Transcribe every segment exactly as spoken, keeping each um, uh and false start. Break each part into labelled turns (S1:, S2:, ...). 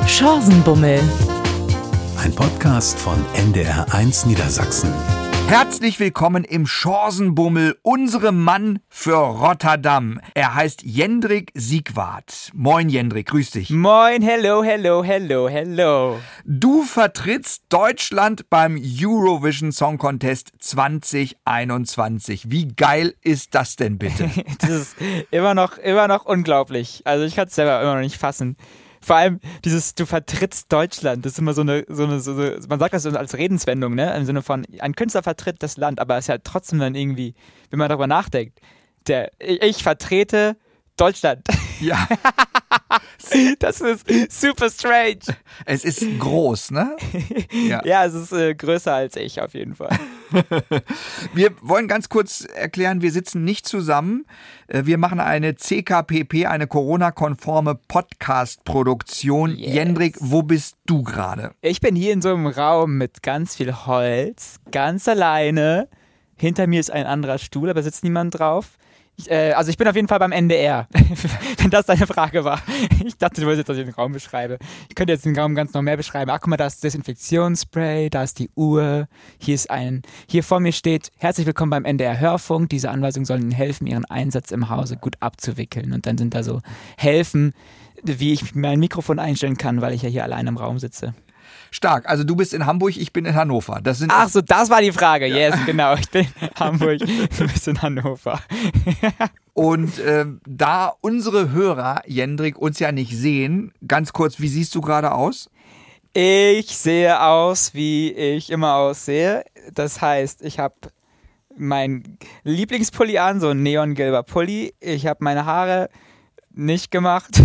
S1: Chancenbummel.
S2: Ein Podcast von N D R eins Niedersachsen.
S3: Herzlich willkommen im Chancenbummel, unserem Mann für Rotterdam. Er heißt Jendrik Siegwart. Moin Jendrik, grüß dich.
S4: Moin, hello, hello, hello, hello.
S3: Du vertrittst Deutschland beim Eurovision Song Contest zwanzig einundzwanzig. Wie geil ist das denn bitte?
S4: Das ist immer noch, immer noch unglaublich. Also ich kann es selber immer noch nicht fassen. Vor allem dieses, du vertrittst Deutschland, das ist immer so eine, so eine, so eine, man sagt das als Redenswendung, ne, im Sinne von, ein Künstler vertritt das Land, aber es ist ja trotzdem dann irgendwie, wenn man darüber nachdenkt, der, ich, ich vertrete Deutschland.
S3: Ja.
S4: Das ist super strange.
S3: Es ist groß, ne?
S4: Ja, ja, es ist äh, größer als ich auf jeden Fall.
S3: Wir wollen ganz kurz erklären, wir sitzen nicht zusammen. Wir machen eine C K P P, eine Corona-konforme Podcast-Produktion.
S4: Yes.
S3: Jendrik, wo bist du gerade?
S4: Ich bin hier in so einem Raum mit ganz viel Holz, ganz alleine. Hinter mir ist ein anderer Stuhl, aber sitzt niemand drauf. Ich, äh, also ich bin auf jeden Fall beim N D R, wenn das deine Frage war. Ich dachte, du wolltest jetzt, dass ich den Raum beschreibe. Ich könnte jetzt den Raum ganz noch mehr beschreiben. Ach, guck mal, da ist Desinfektionsspray, da ist die Uhr, hier ist ein, hier vor mir steht, herzlich willkommen beim N D R Hörfunk. Diese Anweisungen sollen Ihnen helfen, Ihren Einsatz im Hause gut abzuwickeln. Und dann sind da so Helfen, wie ich mein Mikrofon einstellen kann, weil ich ja hier allein im Raum sitze.
S3: Stark. Also du bist in Hamburg, ich bin in Hannover. Das sind
S4: Ach so, das war die Frage. Ja. Yes, genau. Ich bin in Hamburg, du bist in Hannover.
S3: Und äh, da unsere Hörer, Jendrik, uns ja nicht sehen, ganz kurz, wie siehst du gerade aus?
S4: Ich sehe aus, wie ich immer aussehe. Das heißt, ich habe mein Lieblingspulli an, so ein neongelber Pulli. Ich habe meine Haare nicht gemacht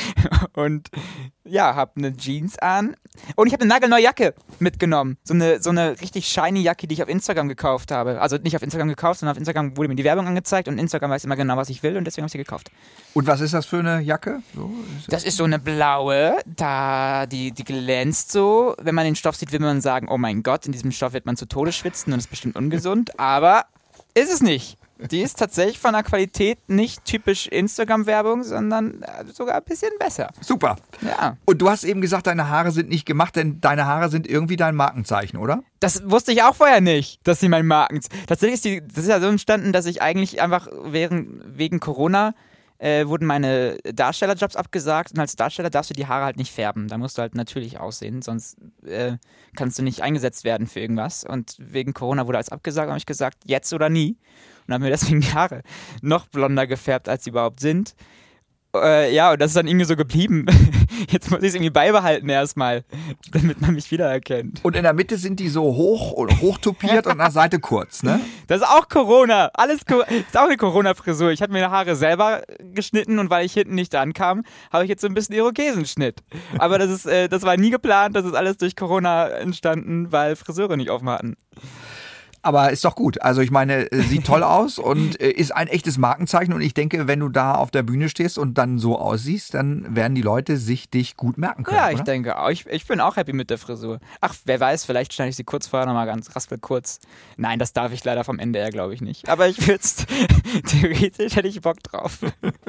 S4: und ja, habe eine Jeans an und ich habe eine nagelneue Jacke mitgenommen. So eine, so eine richtig shiny Jacke, die ich auf Instagram gekauft habe. Also nicht auf Instagram gekauft, sondern auf Instagram wurde mir die Werbung angezeigt und Instagram weiß immer genau, was ich will und deswegen habe ich sie gekauft.
S3: Und was ist das für eine Jacke? So, ist
S4: das ist so eine blaue, da die, die glänzt so. Wenn man den Stoff sieht, will man sagen, oh mein Gott, in diesem Stoff wird man zu Tode schwitzen und ist bestimmt ungesund, aber ist es nicht. Die ist tatsächlich von der Qualität nicht typisch Instagram-Werbung, sondern sogar ein bisschen besser.
S3: Super.
S4: Ja.
S3: Und du hast eben gesagt, deine Haare sind nicht gemacht, denn deine Haare sind irgendwie dein Markenzeichen, oder?
S4: Das wusste ich auch vorher nicht, dass sie mein Markenzeichen... Tatsächlich ist die, das ist ja so entstanden, dass ich eigentlich einfach während, wegen Corona äh, wurden meine Darstellerjobs abgesagt und als Darsteller darfst du die Haare halt nicht färben. Da musst du halt natürlich aussehen, sonst äh, kannst du nicht eingesetzt werden für irgendwas. Und wegen Corona wurde alles abgesagt und habe ich gesagt, jetzt oder nie. Und haben mir deswegen die Haare noch blonder gefärbt, als sie überhaupt sind. Äh, ja, und das ist dann irgendwie so geblieben. Jetzt muss ich es irgendwie beibehalten erstmal, damit man mich wiedererkennt.
S3: Und in der Mitte sind die so hoch und hochtopiert und an der Seite kurz, ne?
S4: Das ist auch Corona. Alles Co- ist auch eine Corona-Frisur. Ich habe mir die Haare selber geschnitten und weil ich hinten nicht ankam, habe ich jetzt so ein bisschen Irokesenschnitt. Aber das ist, äh, das war nie geplant. Das ist alles durch Corona entstanden, weil Friseure nicht offen hatten.
S3: Aber ist doch gut. Also ich meine, sieht toll aus und ist ein echtes Markenzeichen. Und ich denke, wenn du da auf der Bühne stehst und dann so aussiehst, dann werden die Leute sich dich gut merken können,
S4: Ja, ich
S3: oder?
S4: denke auch. Ich, ich bin auch happy mit der Frisur. Ach, wer weiß, vielleicht schneide ich sie kurz vorher nochmal ganz raspel kurz. Nein, das darf ich leider vom N D R, glaube ich nicht. Aber ich würde es, theoretisch hätte ich Bock drauf.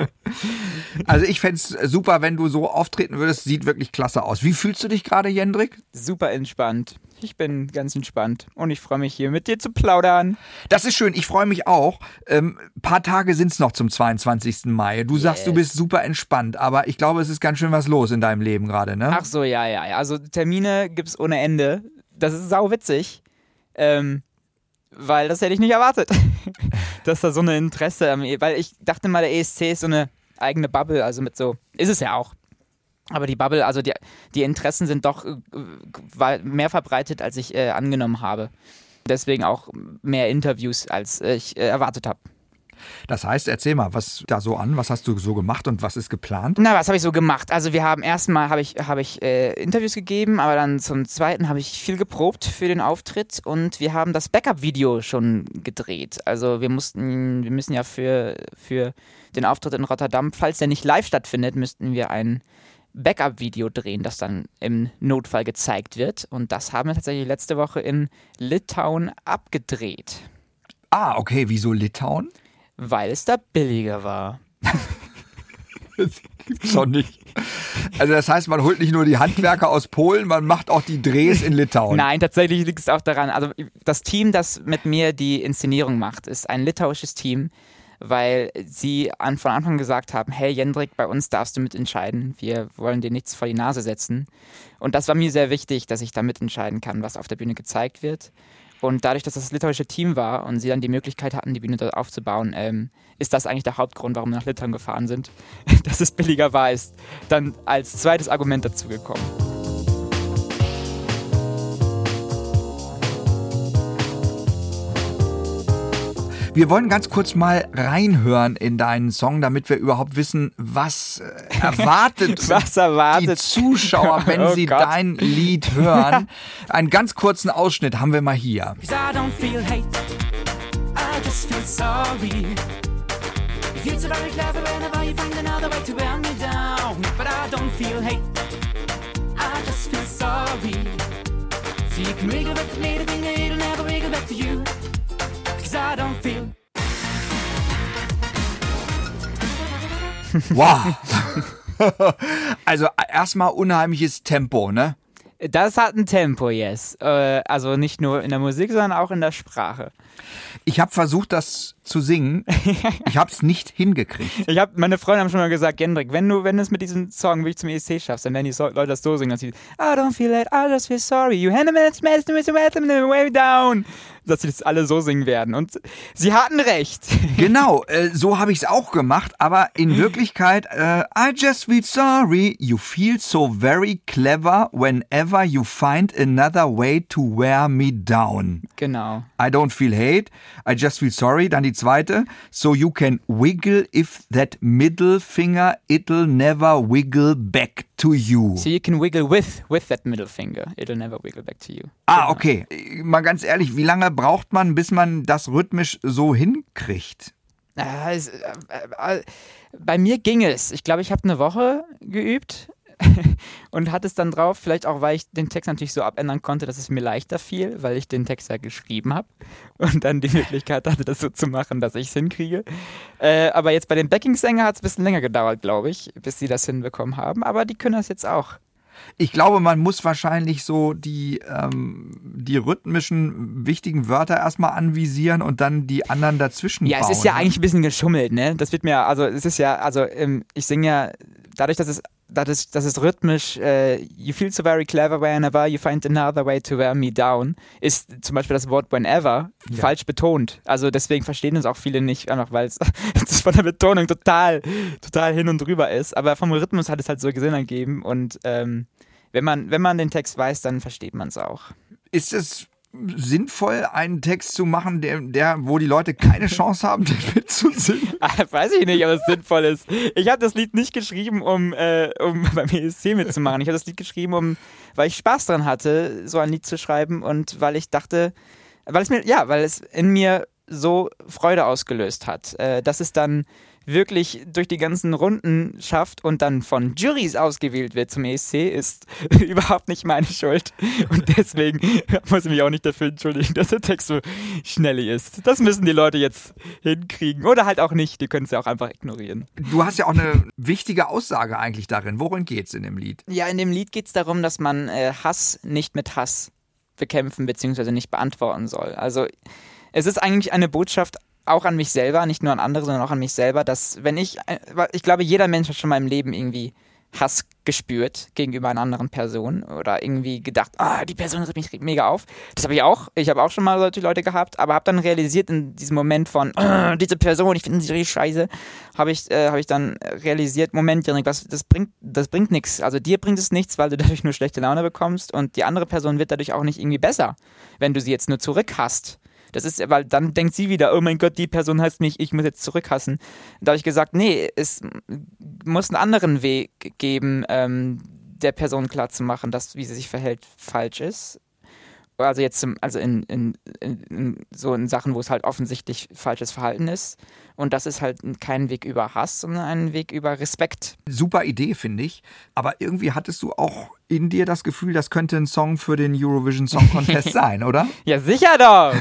S3: Also ich fände es super, wenn du so auftreten würdest. Sieht wirklich klasse aus. Wie fühlst du dich gerade, Jendrik?
S4: Super entspannt. Ich bin ganz entspannt und ich freue mich hier mit dir zu plaudern.
S3: Das ist schön, ich freue mich auch. Ähm, paar Tage sind es noch zum zweiundzwanzigsten Mai. Du sagst, yes. Du bist super entspannt, aber ich glaube, es ist ganz schön was los in deinem Leben gerade, ne?
S4: Ach so, ja, ja, ja. Also Termine gibt's ohne Ende. Das ist sau witzig, ähm, weil das hätte ich nicht erwartet, dass da so eine Interesse am, weil ich dachte mal, der E S C ist so eine eigene Bubble, also mit so, ist es ja auch. Aber die Bubble, also die, die Interessen sind doch äh, mehr verbreitet, als ich äh, angenommen habe. Deswegen auch mehr Interviews, als äh, ich äh, erwartet habe.
S3: Das heißt, erzähl mal, was da so an, was hast du so gemacht und was ist geplant?
S4: Na, was habe ich so gemacht? Also wir haben erstmal habe ich, hab ich äh, Interviews gegeben, aber dann zum Zweiten habe ich viel geprobt für den Auftritt und wir haben das Backup-Video schon gedreht. Also wir mussten, wir müssen ja für, für den Auftritt in Rotterdam, falls der nicht live stattfindet, müssten wir ein Backup-Video drehen, das dann im Notfall gezeigt wird. Und das haben wir tatsächlich letzte Woche in Litauen abgedreht.
S3: Ah, okay. Wieso Litauen?
S4: Weil es da billiger war.
S3: Das gibt's doch nicht. Also das heißt, man holt nicht nur die Handwerker aus Polen, man macht auch die Drehs in Litauen.
S4: Nein, tatsächlich liegt es auch daran, also das Team, das mit mir die Inszenierung macht, ist ein litauisches Team, weil sie an, von Anfang gesagt haben, hey Jendrik, bei uns darfst du mitentscheiden, wir wollen dir nichts vor die Nase setzen. Und das war mir sehr wichtig, dass ich da mitentscheiden kann, was auf der Bühne gezeigt wird. Und dadurch, dass das das litauische Team war und sie dann die Möglichkeit hatten, die Bühne dort aufzubauen, ähm, ist das eigentlich der Hauptgrund, warum wir nach Litauen gefahren sind. Dass es billiger war, ist dann als zweites Argument dazu gekommen.
S3: Wir wollen ganz kurz mal reinhören in deinen Song, damit wir überhaupt wissen, was erwartet,
S4: was erwartet
S3: die Zuschauer, wenn
S4: oh
S3: sie
S4: Gott.
S3: dein Lied hören. Einen ganz kurzen Ausschnitt haben wir mal hier. Wow. Also erstmal unheimliches Tempo, ne?
S4: Das hat ein Tempo, yes. Äh, also nicht nur in der Musik, sondern auch in der Sprache.
S3: Ich habe versucht, das zu singen. Ich habe es nicht hingekriegt.
S4: Ich hab, meine Freunde haben schon mal gesagt, Jendrik, wenn du, wenn du es mit diesem Song wirklich zum E S C schaffst, dann werden die so- Leute das so singen, dass sie I don't feel it, I just feel sorry, you hand me smash me way down. Dass sie das alle so singen werden. Und sie hatten recht.
S3: Genau, äh, so habe ich es auch gemacht, aber in Wirklichkeit, äh, I just feel sorry, you feel so very clever whenever you find another way to wear me down.
S4: Genau.
S3: I don't feel hate, I just feel sorry. Dann die zweite, so you can wiggle if that middle finger, it'll never wiggle back to you.
S4: So you can wiggle with, with that middle finger. It'll never wiggle back to you.
S3: Ah,
S4: Genau.
S3: okay. Mal ganz ehrlich, wie lange braucht man, bis man das rhythmisch so hinkriegt?
S4: Äh, es, äh, äh, bei mir ging es. Ich glaube, ich habe eine Woche geübt und hatte es dann drauf, vielleicht auch, weil ich den Text natürlich so abändern konnte, dass es mir leichter fiel, weil ich den Text ja geschrieben habe und dann die Möglichkeit hatte, das so zu machen, dass ich es hinkriege. Äh, aber jetzt bei den Backing-Sänger hat es ein bisschen länger gedauert, glaube ich, bis sie das hinbekommen haben, aber die können das jetzt auch.
S3: Ich glaube, man muss wahrscheinlich so die, ähm, die rhythmischen wichtigen Wörter erstmal anvisieren und dann die anderen dazwischen
S4: Ja,
S3: bauen.
S4: es ist ja eigentlich ein bisschen geschummelt, ne? Das wird mir, also es ist ja, also ähm, ich singe ja, dadurch, dass es, dass es, dass es rhythmisch, äh, you feel so very clever whenever you find another way to wear me down, ist zum Beispiel das Wort whenever
S3: Ja.
S4: falsch betont. Also deswegen verstehen es auch viele nicht, einfach weil es von der Betonung total, total hin und drüber ist. Aber vom Rhythmus hat es halt so Sinn ergeben und ähm, wenn man, wenn man den Text weiß, dann versteht man es auch.
S3: Ist es sinnvoll, einen Text zu machen, der, der, wo die Leute keine Chance haben, den mitzusingen?
S4: Weiß ich nicht, ob es sinnvoll ist. Ich habe das Lied nicht geschrieben, um, äh, um beim E S C mitzumachen. Ich habe das Lied geschrieben, um, weil ich Spaß dran hatte, so ein Lied zu schreiben und weil ich dachte, weil es mir, ja, weil es in mir so Freude ausgelöst hat, äh, dass es dann wirklich durch die ganzen Runden schafft und dann von Jurys ausgewählt wird zum E S C, ist überhaupt nicht meine Schuld. Und deswegen muss ich mich auch nicht dafür entschuldigen, dass der Text so schnellig ist. Das müssen die Leute jetzt hinkriegen. Oder halt auch nicht, die können es ja auch einfach ignorieren.
S3: Du hast ja auch eine wichtige Aussage eigentlich darin. Worin geht's in dem Lied?
S4: Ja, in dem Lied geht es darum, dass man äh, Hass nicht mit Hass bekämpfen bzw. nicht beantworten soll. Also es ist eigentlich eine Botschaft auch an mich selber, nicht nur an andere, sondern auch an mich selber, dass wenn ich, ich glaube, jeder Mensch hat schon mal im Leben irgendwie Hass gespürt gegenüber einer anderen Person oder irgendwie gedacht, ah, die Person regt mich mega auf. Das habe ich auch. Ich habe auch schon mal solche Leute gehabt, aber habe dann realisiert in diesem Moment von, oh, diese Person, ich finde sie richtig scheiße, habe ich, äh, hab ich dann realisiert, Moment, Janik, was, das bringt, das bringt nichts. Also dir bringt es nichts, weil du dadurch nur schlechte Laune bekommst und die andere Person wird dadurch auch nicht irgendwie besser, wenn du sie jetzt nur zurückhasst. Das ist, weil dann denkt sie wieder, oh mein Gott, die Person hasst mich, ich muss jetzt zurückhassen. Da habe ich gesagt, nee, es muss einen anderen Weg geben, ähm, der Person klarzumachen, dass, wie sie sich verhält, falsch ist. Also jetzt zum, also in, in, in, in so in Sachen, wo es halt offensichtlich falsches Verhalten ist. Und das ist halt kein Weg über Hass, sondern ein Weg über Respekt.
S3: Super Idee, finde ich. Aber irgendwie hattest du auch in dir das Gefühl, das könnte ein Song für den Eurovision Song Contest sein, oder?
S4: Ja, sicher doch!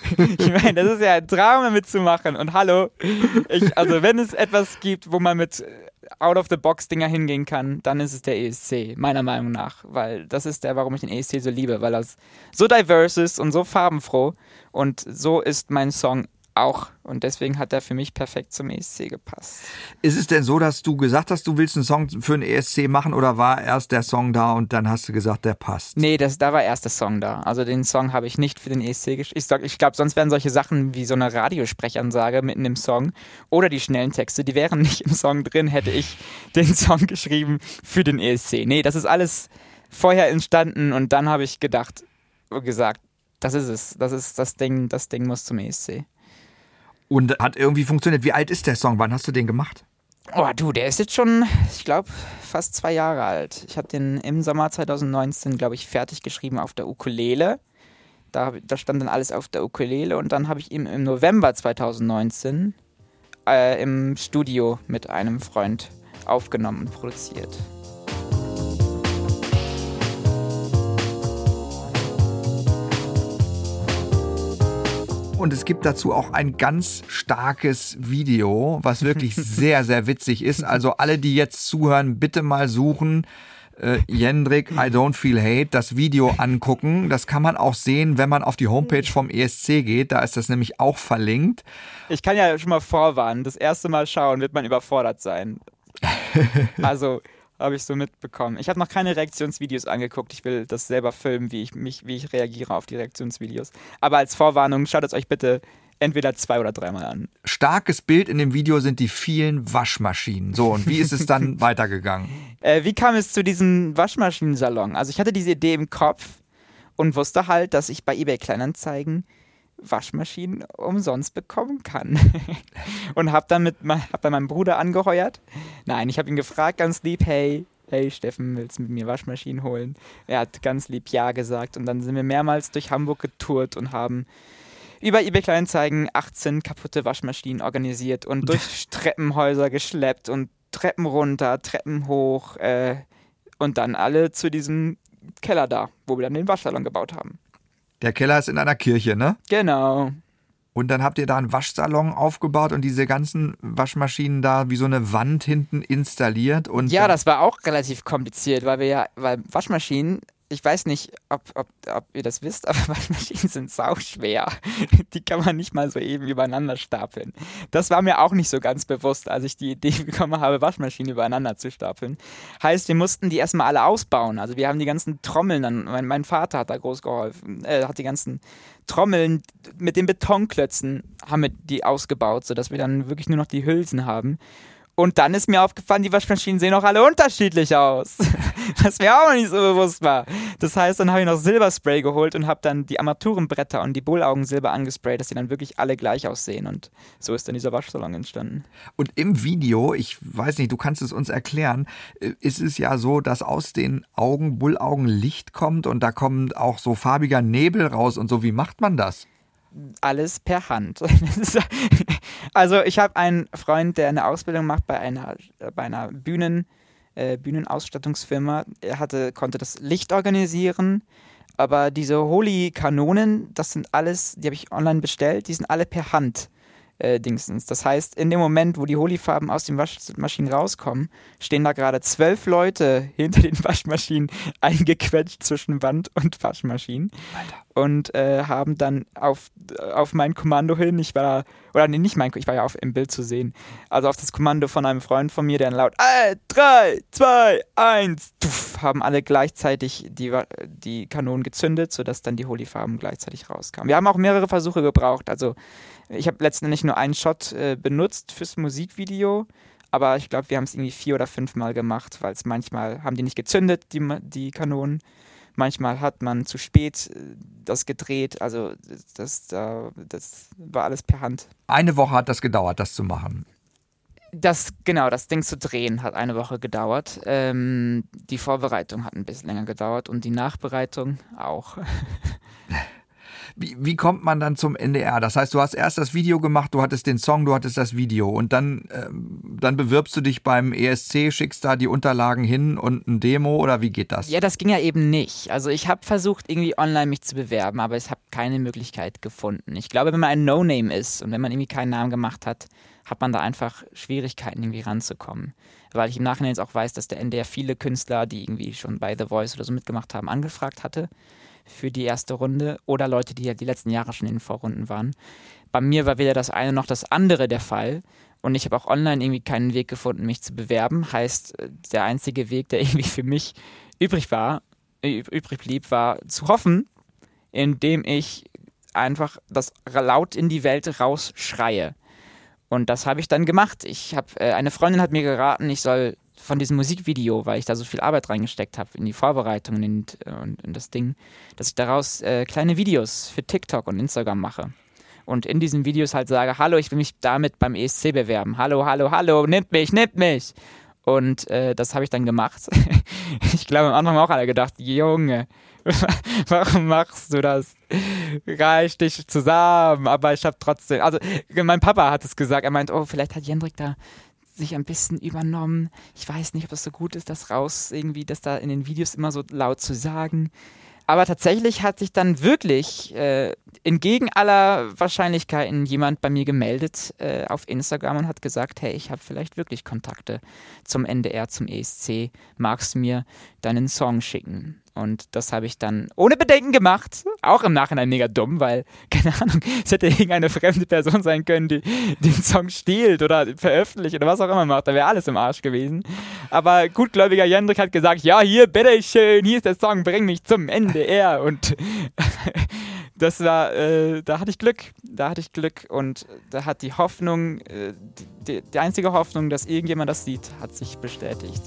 S4: Ich meine, das ist ja ein Traum, damit zu machen. Und hallo, ich, also wenn es etwas gibt, wo man mit Out-of-the-Box-Dinger hingehen kann, dann ist es der E S C, meiner Meinung nach. Weil das ist der, warum ich den E S C so liebe, weil er so diverse ist und so farbenfroh. Und so ist mein Song auch. Und deswegen hat er für mich perfekt zum E S C gepasst.
S3: Ist es denn so, dass du gesagt hast, du willst einen Song für den E S C machen oder war erst der Song da und dann hast du gesagt, der passt?
S4: Nee, das, da war erst der Song da. Also den Song habe ich nicht für den E S C geschrieben. Ich, ich glaube, sonst wären solche Sachen wie so eine Radiosprechansage mitten im Song oder die schnellen Texte, die wären nicht im Song drin, hätte ich den Song geschrieben für den E S C. Nee, das ist alles vorher entstanden und dann habe ich gedacht, gesagt, das ist es. Das ist das Ding, das Ding muss zum E S C.
S3: Und hat irgendwie funktioniert. Wie alt ist der Song? Wann hast du den gemacht?
S4: Oh du, der ist jetzt schon, ich glaube, fast zwei Jahre alt. Ich habe den im Sommer zwanzig neunzehn, glaube ich, fertig geschrieben auf der Ukulele. Da, da stand dann alles auf der Ukulele und dann habe ich ihn im November zwanzig neunzehn äh, im Studio mit einem Freund aufgenommen und produziert.
S3: Und es gibt dazu auch ein ganz starkes Video, was wirklich sehr, sehr witzig ist. Also alle, die jetzt zuhören, bitte mal suchen. Äh, Jendrik, I Don't Feel Hate, das Video angucken. Das kann man auch sehen, wenn man auf die Homepage vom E S C geht. Da ist das nämlich auch verlinkt.
S4: Ich kann ja schon mal vorwarnen, das erste Mal schauen wird man überfordert sein. Also habe ich so mitbekommen. Ich habe noch keine Reaktionsvideos angeguckt. Ich will das selber filmen, wie ich mich, wie ich reagiere auf die Reaktionsvideos. Aber als Vorwarnung, schaut es euch bitte entweder zwei oder dreimal an.
S3: Starkes Bild in dem Video sind die vielen Waschmaschinen. So, und wie ist es dann weitergegangen?
S4: Äh, wie kam es zu diesem Waschmaschinensalon? Also ich hatte diese Idee im Kopf und wusste halt, dass ich bei eBay Kleinanzeigen Waschmaschinen umsonst bekommen kann. Und hab dann mit hab dann meinen Bruder angeheuert. Nein, ich habe ihn gefragt, ganz lieb, hey, hey Steffen, willst du mit mir Waschmaschinen holen? Er hat ganz lieb ja gesagt und dann sind wir mehrmals durch Hamburg getourt und haben über eBay Kleinanzeigen achtzehn kaputte Waschmaschinen organisiert und durch Treppenhäuser geschleppt und Treppen runter, Treppen hoch äh, und dann alle zu diesem Keller da, wo wir dann den Waschsalon gebaut haben.
S3: Der Keller ist in einer Kirche, ne?
S4: Genau.
S3: Und dann habt ihr da einen Waschsalon aufgebaut und diese ganzen Waschmaschinen da wie so eine Wand hinten installiert. Und
S4: ja, das war auch relativ kompliziert, weil wir ja, weil Waschmaschinen, ich weiß nicht, ob, ob, ob ihr das wisst, aber Waschmaschinen sind sauschwer. Die kann man nicht mal so eben übereinander stapeln. Das war mir auch nicht so ganz bewusst, als ich die Idee bekommen habe, Waschmaschinen übereinander zu stapeln. Heißt, wir mussten die erstmal alle ausbauen. Also wir haben die ganzen Trommeln, dann, mein, mein Vater hat da groß geholfen, äh, hat die ganzen Trommeln mit den Betonklötzen, haben wir die ausgebaut, sodass wir dann wirklich nur noch die Hülsen haben. Und dann ist mir aufgefallen, die Waschmaschinen sehen auch alle unterschiedlich aus. Was mir auch noch nicht so bewusst war. Das heißt, dann habe ich noch Silberspray geholt und habe dann die Armaturenbretter und die Bullaugen Silber angesprayt, dass die dann wirklich alle gleich aussehen. Und so ist dann dieser Waschsalon entstanden.
S3: Und im Video, ich weiß nicht, du kannst es uns erklären, ist es ja so, dass aus den Augen, Bullaugen Licht kommt und da kommt auch so farbiger Nebel raus und so. Wie macht man das?
S4: Alles per Hand. Also ich habe einen Freund, der eine Ausbildung macht bei einer, bei einer Bühnen, äh, Bühnenausstattungsfirma. Er hatte, konnte das Licht organisieren, aber diese Holi-Kanonen, das sind alles, die habe ich online bestellt, die sind alle per Hand. Äh, Dingsens. Das heißt, in dem Moment, wo die Holi-Farben aus den Waschmaschinen rauskommen, stehen da gerade zwölf Leute hinter den Waschmaschinen eingequetscht zwischen Wand und Waschmaschinen. Alter. Und äh, haben dann auf, auf mein Kommando hin, ich war, oder nee, nicht mein, ich war ja auf, im Bild zu sehen, also auf das Kommando von einem Freund von mir, der dann laut drei, zwei, eins, haben alle gleichzeitig die, die Kanonen gezündet, sodass dann die Holi-Farben gleichzeitig rauskamen. Wir haben auch mehrere Versuche gebraucht, also ich habe letztendlich nur einen Shot äh, benutzt fürs Musikvideo, aber ich glaube, wir haben es irgendwie vier oder fünf Mal gemacht, weil es manchmal haben die nicht gezündet, die, die Kanonen. Manchmal hat man zu spät das gedreht, also das, das, das war alles per Hand.
S3: Eine Woche hat das gedauert, das zu machen.
S4: Das, genau, das Ding zu drehen hat eine Woche gedauert. Ähm, die Vorbereitung hat ein bisschen länger gedauert und die Nachbereitung auch.
S3: wie, wie kommt man dann zum N D R? Das heißt, du hast erst das Video gemacht, du hattest den Song, du hattest das Video und dann, ähm, dann bewirbst du dich beim E S C, schickst da die Unterlagen hin und ein Demo oder wie geht das?
S4: Ja, das ging ja eben nicht. Also ich habe versucht, irgendwie online mich zu bewerben, aber ich habe keine Möglichkeit gefunden. Ich glaube, wenn man ein No-Name ist und wenn man irgendwie keinen Namen gemacht hat, hat man da einfach Schwierigkeiten, irgendwie ranzukommen. Weil ich im Nachhinein jetzt auch weiß, dass der N D R viele Künstler, die irgendwie schon bei The Voice oder so mitgemacht haben, angefragt hatte für die erste Runde oder Leute, die ja die letzten Jahre schon in den Vorrunden waren. Bei mir war weder das eine noch das andere der Fall und ich habe auch online irgendwie keinen Weg gefunden, mich zu bewerben. Heißt, der einzige Weg, der irgendwie für mich übrig war, übrig blieb, war zu hoffen, indem ich einfach das laut in die Welt rausschreie. Und das habe ich dann gemacht. Ich habe, äh, eine Freundin hat mir geraten, ich soll von diesem Musikvideo, weil ich da so viel Arbeit reingesteckt habe in die Vorbereitung und in, und in das Ding, dass ich daraus äh, kleine Videos für TikTok und Instagram mache. Und in diesen Videos halt sage, hallo, ich will mich damit beim E S C bewerben. Hallo, hallo, hallo, nimmt mich, nimmt mich. Und äh, das habe ich dann gemacht. Ich glaube, am Anfang haben auch alle gedacht, Junge, warum machst du das? Reich dich zusammen. Aber ich habe trotzdem, also mein Papa hat es gesagt, er meint, oh, vielleicht hat Jendrik da sich ein bisschen übernommen. Ich weiß nicht, ob das so gut ist, das raus irgendwie, das da in den Videos immer so laut zu sagen. Aber tatsächlich hat sich dann wirklich äh, entgegen aller Wahrscheinlichkeiten jemand bei mir gemeldet äh, auf Instagram und hat gesagt, hey, ich habe vielleicht wirklich Kontakte zum N D R, zum E S C. Magst du mir deinen Song schicken? Und das habe ich dann ohne Bedenken gemacht. Auch im Nachhinein mega dumm, weil, keine Ahnung, es hätte irgendeine fremde Person sein können, die den Song stiehlt oder veröffentlicht oder was auch immer macht. Da wäre alles im Arsch gewesen. Aber gutgläubiger Jendrik hat gesagt, ja, hier, bitteschön, hier ist der Song, bring mich zum N D R. Und das war, äh, da hatte ich Glück. Da hatte ich Glück und da hat die Hoffnung, äh, die, die einzige Hoffnung, dass irgendjemand das sieht, hat sich bestätigt.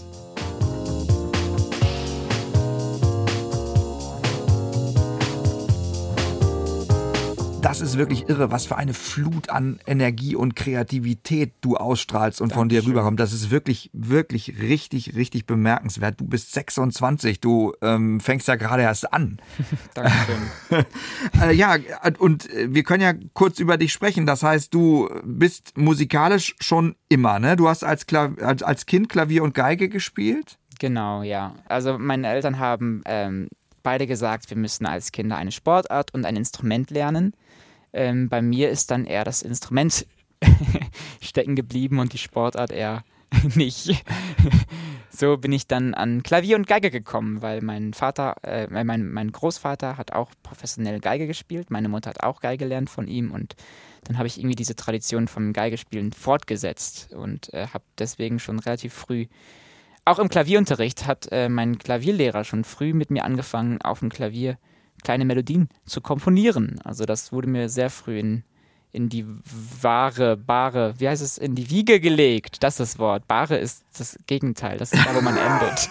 S3: Das ist wirklich irre, was für eine Flut an Energie und Kreativität du ausstrahlst und von dir rüberkommt. Das ist wirklich, wirklich richtig, richtig bemerkenswert. Du bist sechsundzwanzig, du ähm, fängst ja gerade erst an.
S4: Dankeschön.
S3: äh, ja, und wir können ja kurz über dich sprechen. Das heißt, du bist musikalisch schon immer, ne? Du hast als, Klav- als, als Kind Klavier und Geige gespielt?
S4: Genau, ja. Also meine Eltern haben ähm, beide gesagt, wir müssen als Kinder eine Sportart und ein Instrument lernen. Ähm, bei mir ist dann eher das Instrument stecken geblieben und die Sportart eher nicht. So bin ich dann an Klavier und Geige gekommen, weil mein Vater, äh, mein, mein Großvater hat auch professionell Geige gespielt, meine Mutter hat auch Geige gelernt von ihm und dann habe ich irgendwie diese Tradition vom Geigespielen fortgesetzt und äh, habe deswegen schon relativ früh, auch im Klavierunterricht hat äh, mein Klavierlehrer schon früh mit mir angefangen, auf dem Klavier kleine Melodien zu komponieren. Also das wurde mir sehr früh in, in die wahre, bare, wie heißt es, in die Wiege gelegt. Das ist das Wort. Bare ist das Gegenteil. Das ist da, wo man endet.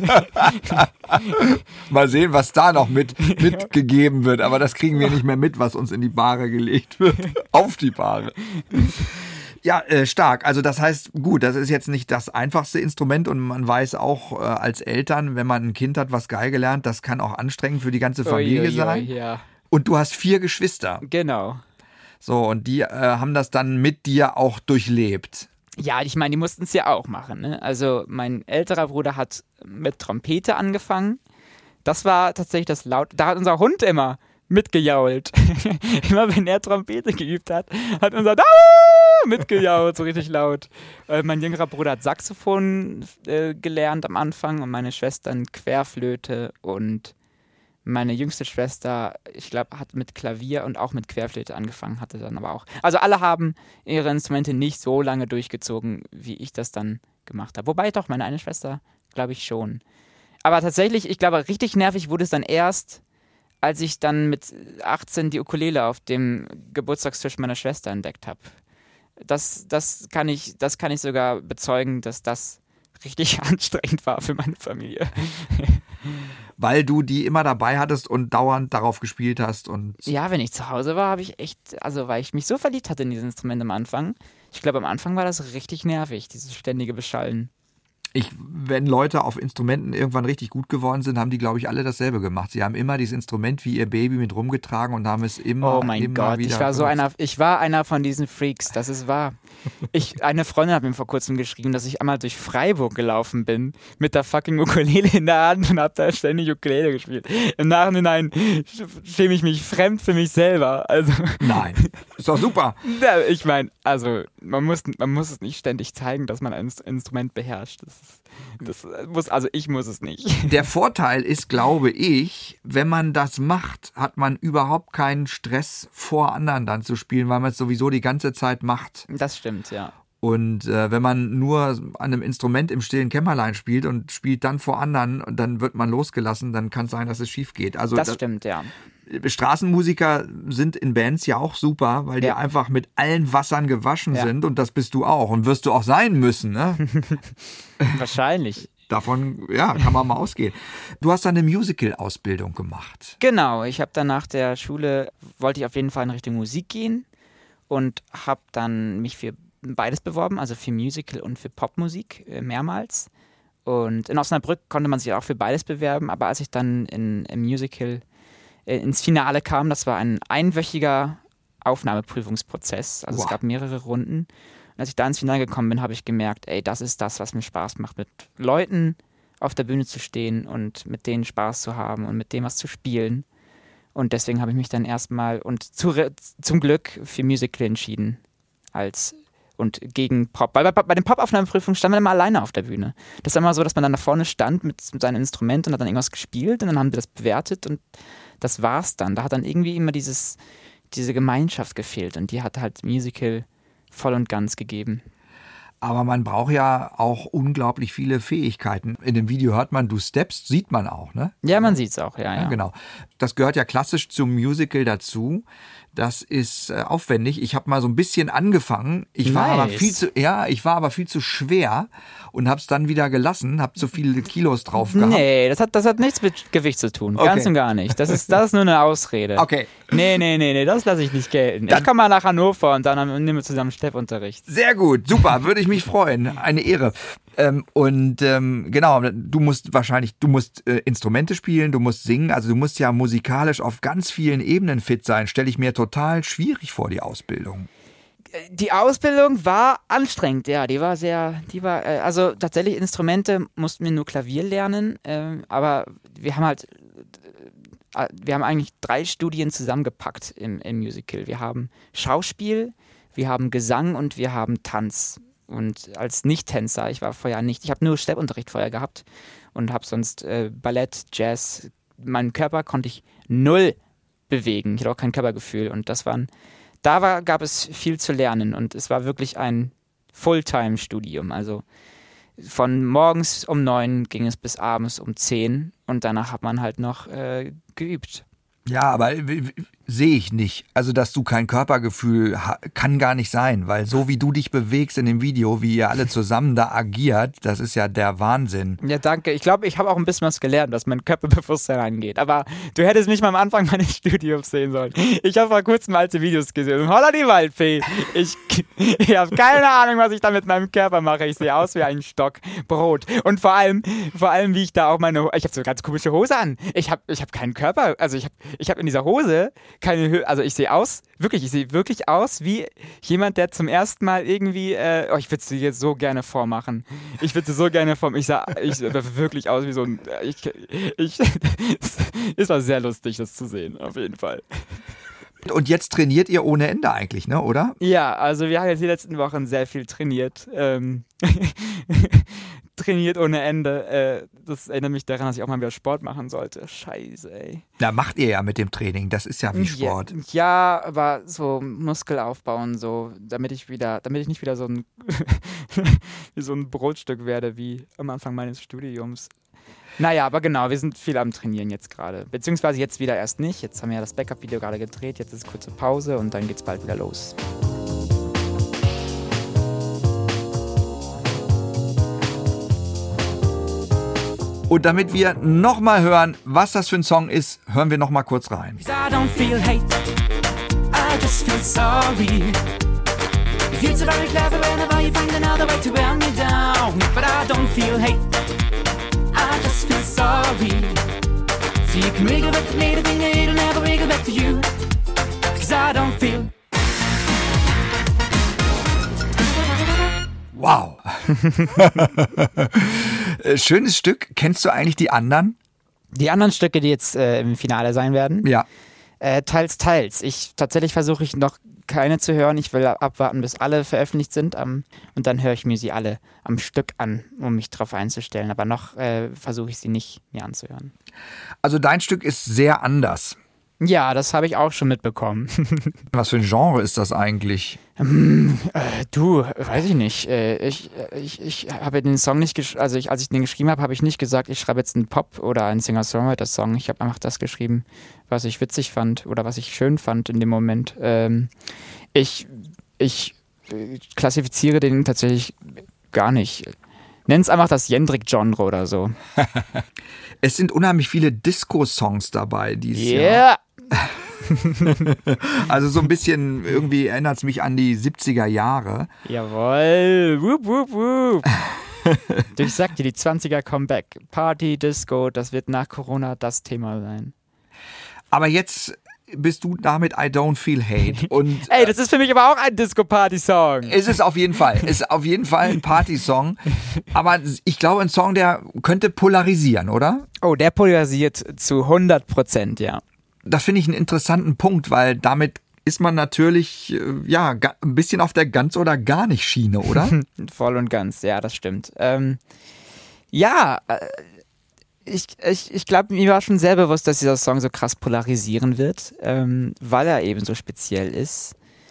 S3: Mal sehen, was da noch mit, mitgegeben wird. Aber das kriegen wir nicht mehr mit, was uns in die Bahre gelegt wird. Auf die Bahre. Ja, äh, stark. Also das heißt, gut, das ist jetzt nicht das einfachste Instrument und man weiß auch äh, als Eltern, wenn man ein Kind hat, was Geige lernt, das kann auch anstrengend für die ganze Familie
S4: ui, ui,
S3: sein.
S4: ui, ja.
S3: Und du hast vier Geschwister.
S4: Genau.
S3: So, und die äh, haben das dann mit dir auch durchlebt.
S4: Ja, ich meine, die mussten es ja auch machen. Ne? Also mein älterer Bruder hat mit Trompete angefangen. Das war tatsächlich das laut. Da hat unser Hund immer mitgejault. Immer wenn er Trompete geübt hat, hat unser Aah! mitgejault, so richtig laut. Äh, mein jüngerer Bruder hat Saxophon äh, gelernt am Anfang und meine Schwestern Querflöte und meine jüngste Schwester, ich glaube, hat mit Klavier und auch mit Querflöte angefangen, hatte dann aber auch. Also alle haben ihre Instrumente nicht so lange durchgezogen, wie ich das dann gemacht habe. Wobei doch, meine eine Schwester, glaube ich schon. Aber tatsächlich, ich glaube, richtig nervig wurde es dann erst, als ich dann mit achtzehn die Ukulele auf dem Geburtstagstisch meiner Schwester entdeckt habe. Das, das, kann ich, das kann ich sogar bezeugen, dass das richtig anstrengend war für meine Familie.
S3: Weil du die immer dabei hattest und dauernd darauf gespielt hast. Und
S4: ja, wenn ich zu Hause war, habe ich echt, also weil ich mich so verliebt hatte in dieses Instrument am Anfang. Ich glaube, am Anfang war das richtig nervig, dieses ständige Beschallen.
S3: Ich, wenn Leute auf Instrumenten irgendwann richtig gut geworden sind, haben die, glaube ich, alle dasselbe gemacht. Sie haben immer dieses Instrument wie ihr Baby mit rumgetragen und haben es immer,
S4: oh mein
S3: immer
S4: Gott,
S3: wieder
S4: ich war so einer, ich war einer von diesen Freaks, das ist wahr. Ich, eine Freundin hat mir vor kurzem geschrieben, dass ich einmal durch Freiburg gelaufen bin mit der fucking Ukulele in der Hand und hab da ständig Ukulele gespielt. Im Nachhinein schäme ich mich fremd für mich selber. Also,
S3: nein, ist doch super.
S4: Ich meine, also man muss, man muss es nicht ständig zeigen, dass man ein Instrument beherrscht. Das ist, Das muss, also ich muss es nicht.
S3: Der Vorteil ist, glaube ich, wenn man das macht, hat man überhaupt keinen Stress vor anderen dann zu spielen, weil man es sowieso die ganze Zeit macht.
S4: Das stimmt, ja.
S3: Und äh, wenn man nur an einem Instrument im stillen Kämmerlein spielt und spielt dann vor anderen und dann wird man losgelassen, dann kann es sein, dass es schief geht. Also
S4: das,
S3: das
S4: stimmt, ja.
S3: Straßenmusiker sind in Bands ja auch super, weil die
S4: ja.
S3: einfach mit allen Wassern gewaschen
S4: ja.
S3: sind und das bist du auch und wirst du auch sein müssen, ne?
S4: Wahrscheinlich.
S3: Davon, ja, kann man mal ausgehen. Du hast dann eine Musical-Ausbildung gemacht.
S4: Genau, ich habe dann nach der Schule, wollte ich auf jeden Fall in Richtung Musik gehen und habe dann mich für beides beworben, also für Musical und für Popmusik, äh, mehrmals. Und in Osnabrück konnte man sich auch für beides bewerben, aber als ich dann in, im Musical äh, ins Finale kam, das war ein einwöchiger Aufnahmeprüfungsprozess, also wow. Es gab mehrere Runden. Und als ich da ins Finale gekommen bin, habe ich gemerkt, ey, das ist das, was mir Spaß macht, mit Leuten auf der Bühne zu stehen und mit denen Spaß zu haben und mit dem was zu spielen. Und deswegen habe ich mich dann erstmal und zu, zum Glück für Musical entschieden als und gegen Pop. Weil bei, bei den Pop-Aufnahmeprüfungen stand man immer alleine auf der Bühne. Das ist immer so, dass man dann da vorne stand mit, mit seinem Instrument und hat dann irgendwas gespielt und dann haben die das bewertet und das war's dann. Da hat dann irgendwie immer dieses, diese Gemeinschaft gefehlt und die hat halt Musical voll und ganz gegeben.
S3: Aber man braucht ja auch unglaublich viele Fähigkeiten. In dem Video hört man, du steppst, sieht man auch, ne?
S4: Ja, man sieht's auch, ja, ja.
S3: ja genau. Das gehört ja klassisch zum Musical dazu. Das ist äh, aufwendig. Ich habe mal so ein bisschen angefangen. Ich war
S4: nice.
S3: aber viel zu, ja, ich war aber viel zu schwer und habe es dann wieder gelassen. Habe zu viele Kilos drauf gehabt.
S4: Nee, das hat, das hat nichts mit Gewicht zu tun.
S3: Okay.
S4: Ganz und gar nicht. Das ist, das ist nur eine Ausrede.
S3: Okay.
S4: Nee, nee, nee, nee, das lasse ich nicht gelten. Dann, ich komme mal nach Hannover und dann nehmen wir zusammen Steppunterricht.
S3: Sehr gut, super, würde ich mich freuen. Eine Ehre. Ähm, und ähm, genau, du musst wahrscheinlich, du musst äh, Instrumente spielen, du musst singen, also du musst ja musikalisch auf ganz vielen Ebenen fit sein. Stelle ich mir total schwierig vor, die Ausbildung.
S4: Die Ausbildung war anstrengend, ja, die war sehr, die war, äh, also tatsächlich Instrumente mussten wir nur Klavier lernen, äh, aber wir haben halt, äh, wir haben eigentlich drei Studien zusammengepackt im, im Musical. Wir haben Schauspiel, wir haben Gesang und wir haben Tanz. Und als Nicht-Tänzer, ich war vorher nicht, ich habe nur Steppunterricht vorher gehabt und habe sonst äh, Ballett, Jazz, meinen Körper konnte ich null bewegen. Ich hatte auch kein Körpergefühl und das waren, da war, gab es viel zu lernen und es war wirklich ein Fulltime-Studium. Also von morgens um neun ging es bis abends um zehn und danach hat man halt noch äh, geübt.
S3: Ja, aber sehe ich nicht. Also, dass du kein Körpergefühl ha- kann gar nicht sein, weil so wie du dich bewegst in dem Video, wie ihr alle zusammen da agiert, das ist ja der Wahnsinn.
S4: Ja, danke. Ich glaube, ich habe auch ein bisschen was gelernt, was mein Körperbewusstsein angeht. Aber du hättest mich mal am Anfang meines Studiums sehen sollen. Ich habe vor kurzem alte Videos gesehen. Holla die Waldfee. Ich, ich habe keine Ahnung, was ich da mit meinem Körper mache. Ich sehe aus wie ein Stock Brot. Und vor allem, vor allem, wie ich da auch meine, ich habe so eine ganz komische Hose an. Ich habe ich hab keinen Körper, also ich habe ich hab in dieser Hose keine Höhe, also ich sehe aus, wirklich, ich sehe wirklich aus wie jemand, der zum ersten Mal irgendwie, äh, oh, ich würde es dir jetzt so gerne vormachen. Ich würde es so gerne vormachen. Ich sah, ich sah wirklich aus wie so ein, ich, ich, es war sehr lustig, das zu sehen, auf jeden Fall.
S3: Und jetzt trainiert ihr ohne Ende eigentlich, ne, oder?
S4: Ja, also wir haben jetzt die letzten Wochen sehr viel trainiert. Ähm, trainiert ohne Ende. Äh, das erinnert mich daran, dass ich auch mal wieder Sport machen sollte. Scheiße, ey.
S3: Da macht ihr ja mit dem Training. Das ist ja wie Sport.
S4: Ja, ja, aber so Muskel aufbauen, so, damit ich wieder, damit ich nicht wieder so ein, wie so ein Brotstück werde, wie am Anfang meines Studiums. Naja, aber genau, wir sind viel am Trainieren jetzt gerade. Beziehungsweise jetzt wieder erst nicht. Jetzt haben wir ja das Backup-Video gerade gedreht. Jetzt ist kurze Pause und dann geht's bald wieder los.
S3: Und damit wir nochmal hören, was das für ein Song ist, hören wir nochmal kurz rein.
S1: I don't feel hate, I just feel sorry.
S4: You feel so very clever whenever you find another way to wear me down. But I don't feel hate, I just feel sorry. So you can wiggle back to me, the thing it'll never wiggle back to you. Cause I don't feel.
S3: Wow. Schönes Stück. Kennst du eigentlich die anderen?
S4: Die anderen Stücke, die jetzt äh, im Finale sein werden?
S3: Ja.
S4: Äh, teils, teils. Ich tatsächlich versuche ich noch keine zu hören. Ich will abwarten, bis alle veröffentlicht sind. Um, und dann höre ich mir sie alle am Stück an, um mich drauf einzustellen. Aber noch äh, versuche ich sie nicht mir anzuhören.
S3: Also dein Stück ist sehr anders.
S4: Ja, das habe ich auch schon mitbekommen.
S3: Was für ein Genre ist das eigentlich?
S4: Ähm, äh, du, weiß ich nicht. Äh, ich ich, ich habe den Song nicht geschrieben, also ich, als ich den geschrieben habe, habe ich nicht gesagt, ich schreibe jetzt einen Pop- oder einen Singer-Songwriter-Song. Ich habe einfach das geschrieben, was ich witzig fand oder was ich schön fand in dem Moment. Ähm, ich, ich klassifiziere den tatsächlich gar nicht. Nenn's einfach das Jendrik-Genre oder so.
S3: Es sind unheimlich viele Disco-Songs dabei dieses
S4: Yeah.
S3: Jahr. Also so ein bisschen, irgendwie erinnert es mich an die siebziger Jahre.
S4: Jawohl. Wup, wup, wup. Ich sag dir, die zwanziger Comeback. Party, Disco, das wird nach Corona das Thema sein.
S3: Aber jetzt bist du damit I Don't Feel Hate. Und
S4: Ey, das ist für mich aber auch ein Disco-Party-Song.
S3: ist es auf jeden Fall. Ist auf jeden Fall ein Party-Song. Aber ich glaube, ein Song, der könnte polarisieren, oder?
S4: Oh, der polarisiert zu hundert Prozent, ja.
S3: Das finde ich einen interessanten Punkt, weil damit ist man natürlich äh, ja ein bisschen auf der ganz oder gar nicht Schiene, oder?
S4: Voll und ganz, ja, das stimmt. Ähm, ja, äh, ich, ich, ich glaube, mir war schon sehr bewusst, dass dieser Song so krass polarisieren wird, ähm, weil er eben so speziell ist.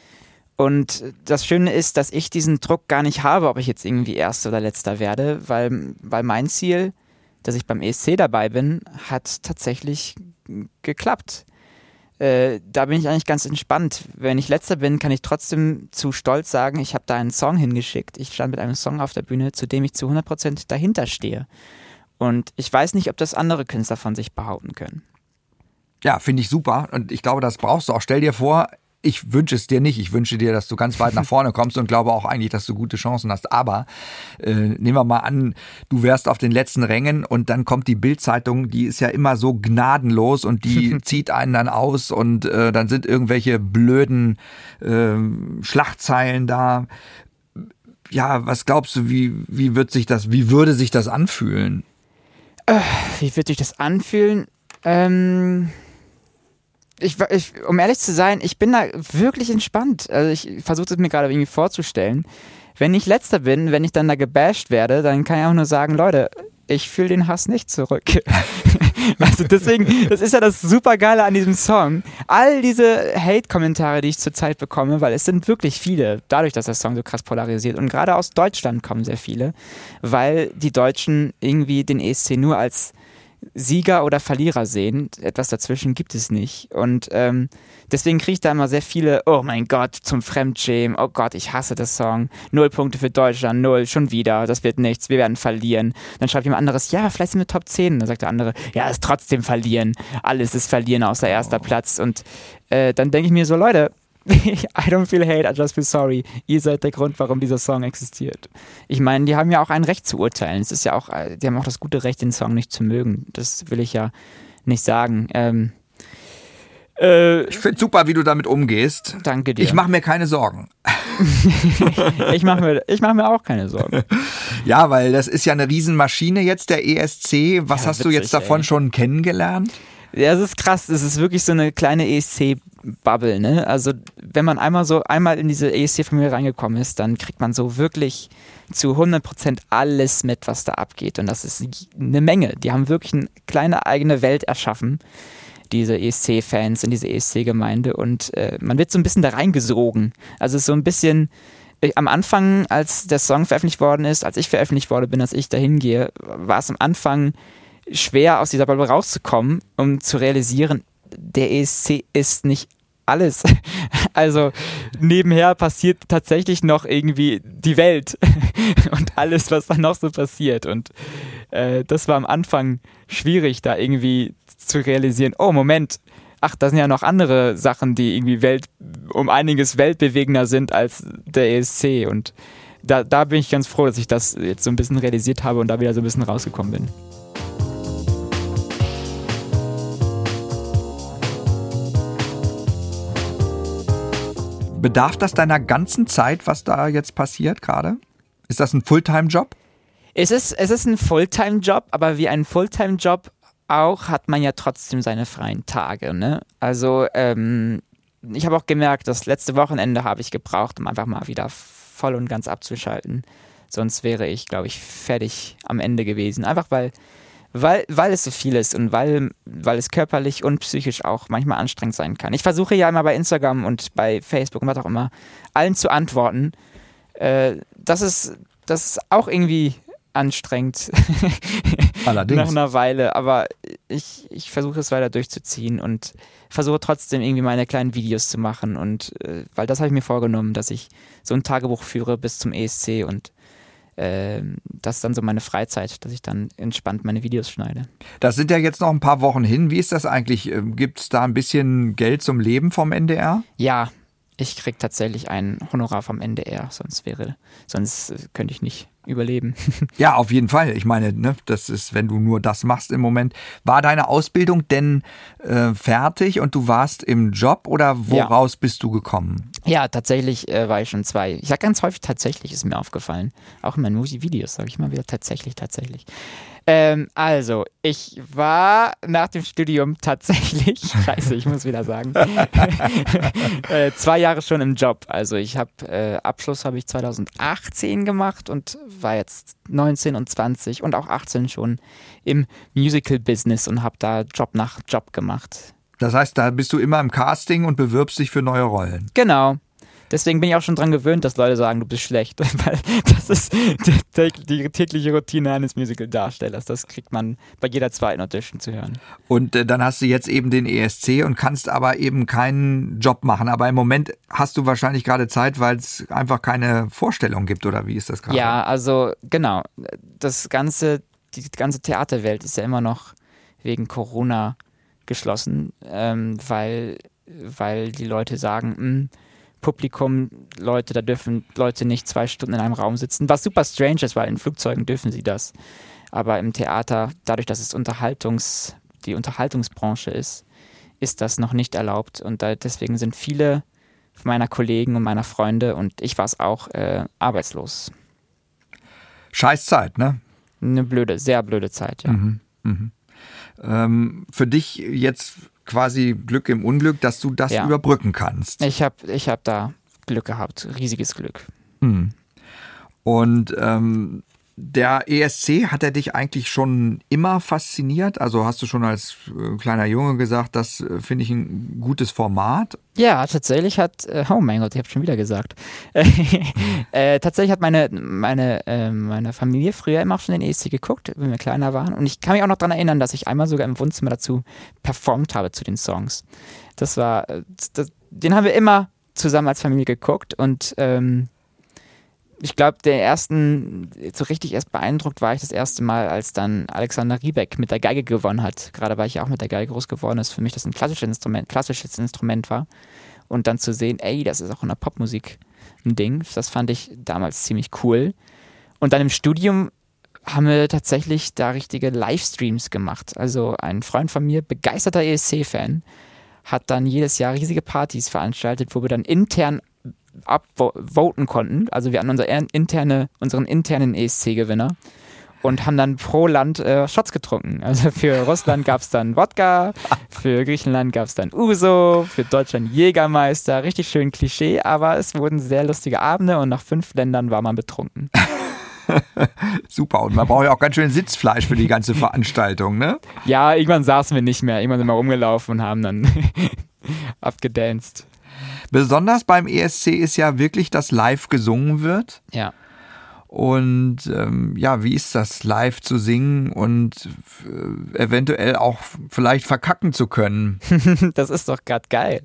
S4: Und das Schöne ist, dass ich diesen Druck gar nicht habe, ob ich jetzt irgendwie Erster oder Letzter werde, weil, weil mein Ziel, dass ich beim E S C dabei bin, hat tatsächlich geklappt. Äh, da bin ich eigentlich ganz entspannt. Wenn ich Letzter bin, kann ich trotzdem zu stolz sagen, ich habe da einen Song hingeschickt. Ich stand mit einem Song auf der Bühne, zu dem ich zu hundert Prozent dahinter stehe. Und ich weiß nicht, ob das andere Künstler von sich behaupten können.
S3: Ja, finde ich super. Und ich glaube, das brauchst du auch. Stell dir vor, ich wünsche es dir nicht. Ich wünsche dir, dass du ganz weit nach vorne kommst und glaube auch eigentlich, dass du gute Chancen hast. Aber äh, nehmen wir mal an, du wärst auf den letzten Rängen und dann kommt die Bild-Zeitung, die ist ja immer so gnadenlos und die zieht einen dann aus und äh, dann sind irgendwelche blöden äh, Schlagzeilen da. Ja, was glaubst du, wie, wie wird sich das, wie würde sich das anfühlen?
S4: Äh, wie wird sich das anfühlen? Ähm... Ich, ich, um ehrlich zu sein, ich bin da wirklich entspannt. Also ich versuche es mir gerade irgendwie vorzustellen. Wenn ich Letzter bin, wenn ich dann da gebasht werde, dann kann ich auch nur sagen, Leute, ich fühle den Hass nicht zurück. Also deswegen, das ist ja das Supergeile an diesem Song. All diese Hate-Kommentare, die ich zurzeit bekomme, weil es sind wirklich viele, dadurch, dass der Song so krass polarisiert. Und gerade aus Deutschland kommen sehr viele, weil die Deutschen irgendwie den E S C nur als Sieger oder Verlierer sehen. Etwas dazwischen gibt es nicht. Und ähm, deswegen kriege ich da immer sehr viele, oh mein Gott, zum Fremdschämen, oh Gott, ich hasse das Song. Null Punkte für Deutschland, null, schon wieder, das wird nichts, wir werden verlieren. Dann schreibt jemand anderes, ja, vielleicht sind wir Top zehn. Dann sagt der andere, ja, ist trotzdem verlieren. Alles ist verlieren außer erster Platz. Und äh, dann denke ich mir so, Leute, I don't feel hate, I just feel sorry. Ihr seid der Grund, warum dieser Song existiert. Ich meine, die haben ja auch ein Recht zu urteilen. Es ist ja auch, die haben auch das gute Recht, den Song nicht zu mögen. Das will ich ja nicht sagen. Ähm, äh,
S3: ich finde super, wie du damit umgehst.
S4: Danke dir.
S3: Ich mache mir keine Sorgen.
S4: ich mache mir, ich mach mir auch keine Sorgen.
S3: Ja, weil das ist ja eine Riesenmaschine jetzt, der E S C. Was
S4: ja,
S3: hast
S4: witzig,
S3: du jetzt davon
S4: ey.
S3: schon kennengelernt?
S4: Ja, es ist krass. Es ist wirklich so eine kleine E S C-Bubble, ne? Also, wenn man einmal so einmal in diese E S C-Familie reingekommen ist, dann kriegt man so wirklich zu hundert Prozent alles mit, was da abgeht. Und das ist eine Menge. Die haben wirklich eine kleine eigene Welt erschaffen, diese E S C-Fans in diese E S C-Gemeinde. Und äh, man wird so ein bisschen da reingesogen. Also, es ist so ein bisschen äh, am Anfang, als der Song veröffentlicht worden ist, als ich veröffentlicht worden bin, als ich dahin gehe, war es am Anfang schwer, aus dieser Bubble rauszukommen, um zu realisieren, der E S C ist nicht alles. Also nebenher passiert tatsächlich noch irgendwie die Welt und alles, was da noch so passiert. Und äh, das war am Anfang schwierig, da irgendwie zu realisieren, oh Moment, ach, da sind ja noch andere Sachen, die irgendwie Welt, um einiges weltbewegender sind als der E S C. Und da, da bin ich ganz froh, dass ich das jetzt so ein bisschen realisiert habe und da wieder so ein bisschen rausgekommen bin.
S3: Bedarf das deiner ganzen Zeit, was da jetzt passiert gerade? Ist das ein Fulltime-Job?
S4: Es ist, es ist ein Fulltime-Job, aber wie ein Fulltime-Job auch hat man ja trotzdem seine freien Tage. Ne? Also ähm, ich habe auch gemerkt, das letzte Wochenende habe ich gebraucht, um einfach mal wieder voll und ganz abzuschalten. Sonst wäre ich, glaube ich, fertig am Ende gewesen. Einfach weil, weil, weil es so viel ist und weil, weil es körperlich und psychisch auch manchmal anstrengend sein kann. Ich versuche ja immer bei Instagram und bei Facebook und was auch immer allen zu antworten. Äh, das ist, das ist auch irgendwie anstrengend.
S3: Allerdings.
S4: Nach einer Weile, aber ich, ich versuche es weiter durchzuziehen und versuche trotzdem irgendwie meine kleinen Videos zu machen und äh, weil das habe ich mir vorgenommen, dass ich so ein Tagebuch führe bis zum E S C und äh, das ist dann so meine Freizeit, dass ich dann entspannt meine Videos schneide.
S3: Das sind ja jetzt noch ein paar Wochen hin. Wie ist das eigentlich? Gibt es da ein bisschen Geld zum Leben vom N D R?
S4: Ja, ich kriege tatsächlich ein Honorar vom N D R, sonst wäre, sonst äh, könnte ich nicht überleben.
S3: Ja, auf jeden Fall. Ich meine, ne, das ist, wenn du nur das machst im Moment. War deine Ausbildung denn äh, fertig und du warst im Job oder woraus ja. bist du gekommen?
S4: Ja, tatsächlich äh, war ich schon zwei. Ich sage ganz häufig tatsächlich, ist mir aufgefallen. Auch in meinen Musikvideos sage ich mal wieder tatsächlich, tatsächlich. Ähm, also, ich war nach dem Studium tatsächlich, scheiße, ich muss wieder sagen, äh, zwei Jahre schon im Job. Also ich habe, äh, Abschluss habe ich zwanzig achtzehn gemacht und war jetzt neunzehn und zwanzig und auch achtzehn schon im Musical-Business und habe da Job nach Job gemacht.
S3: Das heißt, da bist du immer im Casting und bewirbst dich für neue Rollen.
S4: Genau. Deswegen bin ich auch schon dran gewöhnt, dass Leute sagen, du bist schlecht, weil das ist die, die tägliche Routine eines Musical-Darstellers. Das kriegt man bei jeder zweiten Audition zu hören.
S3: Und äh, dann hast du jetzt eben den E S C und kannst aber eben keinen Job machen. Aber im Moment hast du wahrscheinlich gerade Zeit, weil es einfach keine Vorstellung gibt, oder wie ist das gerade?
S4: Ja, also genau. Das ganze, die ganze Theaterwelt ist ja immer noch wegen Corona geschlossen, ähm, weil, weil die Leute sagen, mh, Publikum, Leute, da dürfen Leute nicht zwei Stunden in einem Raum sitzen, was super strange ist, weil in Flugzeugen dürfen sie das. Aber im Theater, dadurch, dass es Unterhaltungs, die Unterhaltungsbranche ist, ist das noch nicht erlaubt. Und da, deswegen sind viele meiner Kollegen und meiner Freunde, und ich war es auch, äh, arbeitslos.
S3: Scheiß Zeit, ne?
S4: Eine blöde, sehr blöde Zeit, ja.
S3: Mhm, mhm. Ähm, für dich jetzt quasi Glück im Unglück, dass du das
S4: ja.
S3: überbrücken kannst.
S4: Ich habe ich hab da Glück gehabt, riesiges Glück.
S3: Hm. Und ähm, der E S C, hat er dich eigentlich schon immer fasziniert? Also hast du schon als äh, kleiner Junge gesagt, das äh, finde ich ein gutes Format?
S4: Ja, tatsächlich hat, äh, oh mein Gott, ich habe schon wieder gesagt. äh, tatsächlich hat meine, meine, äh, meine Familie früher immer auch schon den E S C geguckt, wenn wir kleiner waren. Und ich kann mich auch noch daran erinnern, dass ich einmal sogar im Wohnzimmer dazu performt habe zu den Songs. Das war, das, den haben wir immer zusammen als Familie geguckt und ähm, ich glaube, der ersten, so richtig erst beeindruckt war ich das erste Mal, als dann Alexander Riebeck mit der Geige gewonnen hat. Gerade weil ich ja auch mit der Geige groß geworden ist, für mich das ein klassisches Instrument, klassisches Instrument war. Und dann zu sehen, ey, das ist auch in der Popmusik ein Ding, das fand ich damals ziemlich cool. Und dann im Studium haben wir tatsächlich da richtige Livestreams gemacht. Also ein Freund von mir, begeisterter E S C-Fan, hat dann jedes Jahr riesige Partys veranstaltet, wo wir dann intern abvoten konnten. Also wir hatten unsere interne, unseren internen E S C-Gewinner und haben dann pro Land äh, Shots getrunken. Also für Russland gab es dann Wodka, für Griechenland gab es dann Uso, für Deutschland Jägermeister. Richtig schön Klischee, aber es wurden sehr lustige Abende und nach fünf Ländern war man betrunken.
S3: Super, und man braucht ja auch ganz schön Sitzfleisch für die ganze Veranstaltung, ne?
S4: Ja, irgendwann saßen wir nicht mehr. Irgendwann sind wir rumgelaufen und haben dann abgedanced.
S3: Besonders beim E S C ist ja wirklich, dass live gesungen wird.
S4: Ja.
S3: Und ähm, ja, wie ist das, live zu singen und äh, eventuell auch vielleicht verkacken zu können?
S4: Das ist doch gerade geil.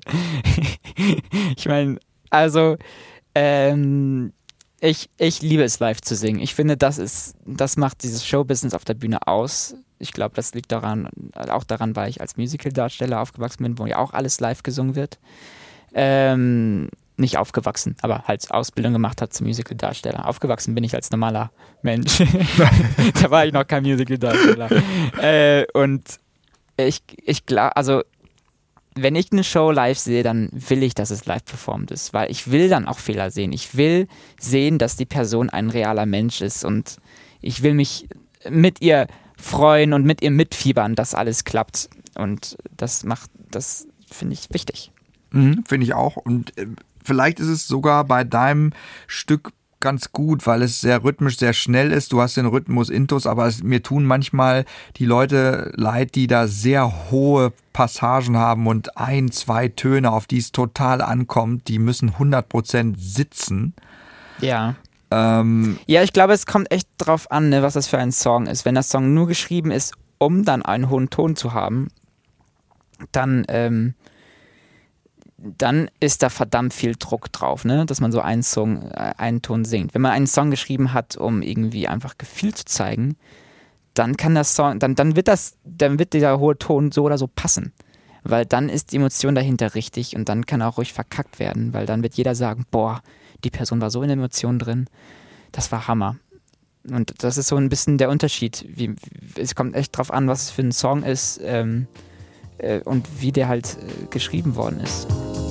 S4: Ich meine, also ähm, ich, ich liebe es, live zu singen. Ich finde, das ist, das macht dieses Showbusiness auf der Bühne aus. ich glaube, das liegt daran, auch daran, weil ich als Musical-Darsteller aufgewachsen bin, wo ja auch alles live gesungen wird. Ähm, nicht aufgewachsen, aber halt Ausbildung gemacht hat zum Musical-Darsteller. Aufgewachsen bin ich als normaler Mensch. Da war ich noch kein Musical-Darsteller. äh, und ich, ich glaube, also wenn ich eine Show live sehe, dann will ich, dass es live performt ist, weil ich will dann auch Fehler sehen. Ich will sehen, dass die Person ein realer Mensch ist und ich will mich mit ihr freuen und mit ihr mitfiebern, dass alles klappt. Und das macht, das finde ich wichtig.
S3: Mhm, finde ich auch. Und äh, vielleicht ist es sogar bei deinem Stück ganz gut, weil es sehr rhythmisch, sehr schnell ist. Du hast den Rhythmus intus, aber es, mir tun manchmal die Leute leid, die da sehr hohe Passagen haben und ein, zwei Töne, auf die es total ankommt, die müssen hundert Prozent sitzen.
S4: Ja.
S3: Ähm,
S4: ja, ich glaube, es kommt echt drauf an, ne, was das für ein Song ist. Wenn das Song nur geschrieben ist, um dann einen hohen Ton zu haben, dann ähm, dann ist da verdammt viel Druck drauf, ne? Dass man so einen Song, äh, einen Ton singt. Wenn man einen Song geschrieben hat, um irgendwie einfach Gefühl zu zeigen, dann kann das Song, dann, dann wird das, dann wird dieser hohe Ton so oder so passen. Weil dann ist die Emotion dahinter richtig und dann kann er auch ruhig verkackt werden, weil dann wird jeder sagen, boah, die Person war so in der Emotion drin, das war Hammer. Und das ist so ein bisschen der Unterschied. Wie, es kommt echt drauf an, was es für ein Song ist ähm, äh, und wie der halt äh, geschrieben worden ist.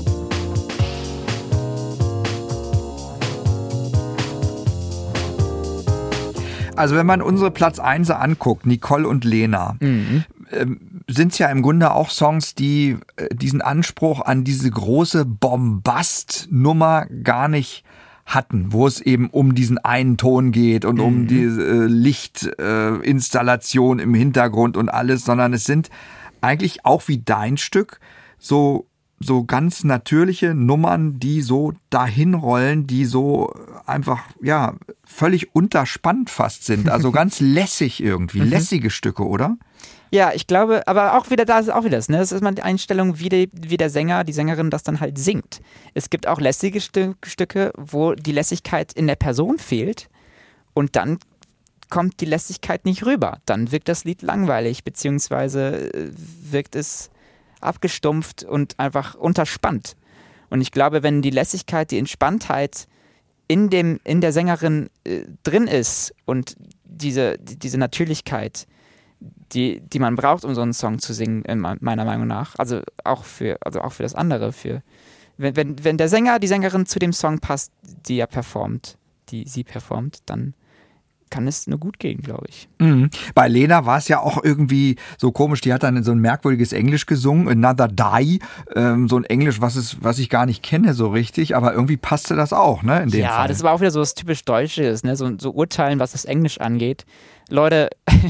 S3: Also wenn man unsere Platz eins anguckt, Nicole und Lena,
S4: Mhm.
S3: ähm, sind es ja im Grunde auch Songs, die äh, diesen Anspruch an diese große Bombast-Nummer gar nicht hatten, wo es eben um diesen einen Ton geht und
S4: Mhm.
S3: um die äh, Lichtinstallation äh, im Hintergrund und alles, sondern es sind eigentlich auch wie dein Stück so so ganz natürliche Nummern, die so dahin rollen, die so einfach, ja, völlig unterspannt fast sind. Also ganz lässig irgendwie.
S4: Mhm.
S3: Lässige Stücke, oder?
S4: Ja, ich glaube, aber auch wieder, da ist auch wieder das, ne? Das ist mal die Einstellung, wie, die, wie der Sänger, die Sängerin das dann halt singt. Es gibt auch lässige Stü- Stücke, wo die Lässigkeit in der Person fehlt und dann kommt die Lässigkeit nicht rüber. Dann wirkt das Lied langweilig, beziehungsweise äh, wirkt es abgestumpft und einfach unterspannt. Und ich glaube, wenn die Lässigkeit, die Entspanntheit in, dem, in der Sängerin äh, drin ist und diese, die, diese Natürlichkeit, die, die man braucht, um so einen Song zu singen, in meiner Meinung nach, also auch für, also auch für das andere, für wenn, wenn, wenn der Sänger, die Sängerin zu dem Song passt, die er performt, die sie performt, dann kann es nur gut gehen, glaube ich.
S3: Mhm. Bei Lena war es ja auch irgendwie so komisch, die hat dann so ein merkwürdiges Englisch gesungen, Another Die, ähm, so ein Englisch, was, ist, was ich gar nicht kenne so richtig, aber irgendwie passte das auch, ne, in dem
S4: ja,
S3: Fall.
S4: das war auch wieder so was typisch Deutsches, ne? so, so Urteilen, was das Englisch angeht. Leute,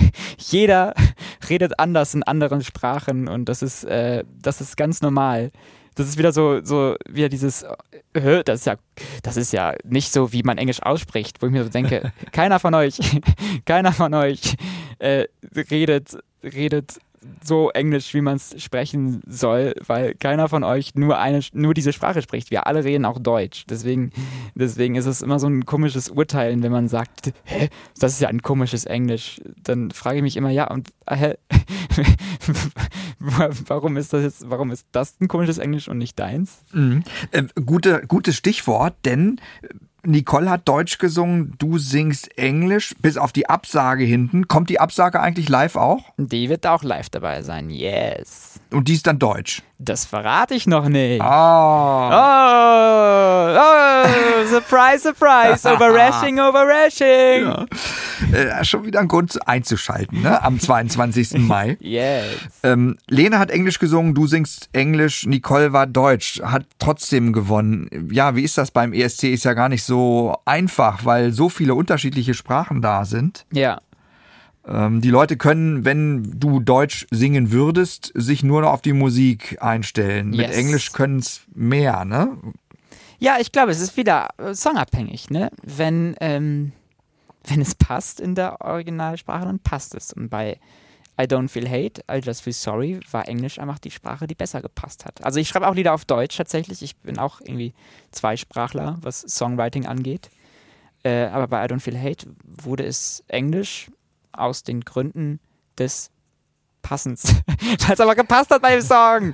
S4: jeder redet anders in anderen Sprachen und das ist, äh, das ist ganz normal. Das ist wieder so, so wieder dieses, äh, das ist ja, das ist ja nicht so, wie man Englisch ausspricht, wo ich mir so denke, keiner von euch, keiner von euch äh, redet, redet so Englisch, wie man es sprechen soll, weil keiner von euch nur eine, nur diese Sprache spricht. Wir alle reden auch Deutsch. Deswegen, deswegen ist es immer so ein komisches Urteilen, wenn man sagt, hä, das ist ja ein komisches Englisch. Dann frage ich mich immer, ja, und hä, warum ist das jetzt, warum ist das ein komisches Englisch und nicht deins?
S3: Mhm. Äh, gute, gutes Stichwort, denn Nicole hat Deutsch gesungen, du singst Englisch, bis auf die Absage hinten. Kommt die Absage eigentlich live auch?
S4: Die wird auch live dabei sein, yes.
S3: Und die ist dann Deutsch?
S4: Das verrate ich noch nicht.
S3: Ah.
S4: Oh, oh, surprise, surprise, overrashing, overrashing.
S3: Ja. Äh, schon wieder ein Grund einzuschalten, ne? Am zweiundzwanzigsten Mai.
S4: Yes.
S3: Ähm, Lena hat Englisch gesungen, du singst Englisch, Nicole war Deutsch, hat trotzdem gewonnen. Ja, wie ist das beim E S C? Ist ja gar nicht so einfach, weil so viele unterschiedliche Sprachen da sind.
S4: Ja.
S3: Ähm, die Leute können, wenn du Deutsch singen würdest, sich nur noch auf die Musik einstellen.
S4: Yes.
S3: Mit Englisch können es mehr, ne?
S4: Ja, ich glaube, es ist wieder äh, songabhängig, ne? Wenn, ähm, wenn es passt in der Originalsprache, dann passt es. Und bei I Don't Feel Hate, I Just Feel Sorry war Englisch einfach die Sprache, die besser gepasst hat. Also ich schreibe auch Lieder auf Deutsch tatsächlich. Ich bin auch irgendwie Zweisprachler, was Songwriting angeht. Äh, aber bei I Don't Feel Hate wurde es Englisch aus den Gründen des Passens. Weil es aber gepasst hat bei dem Song.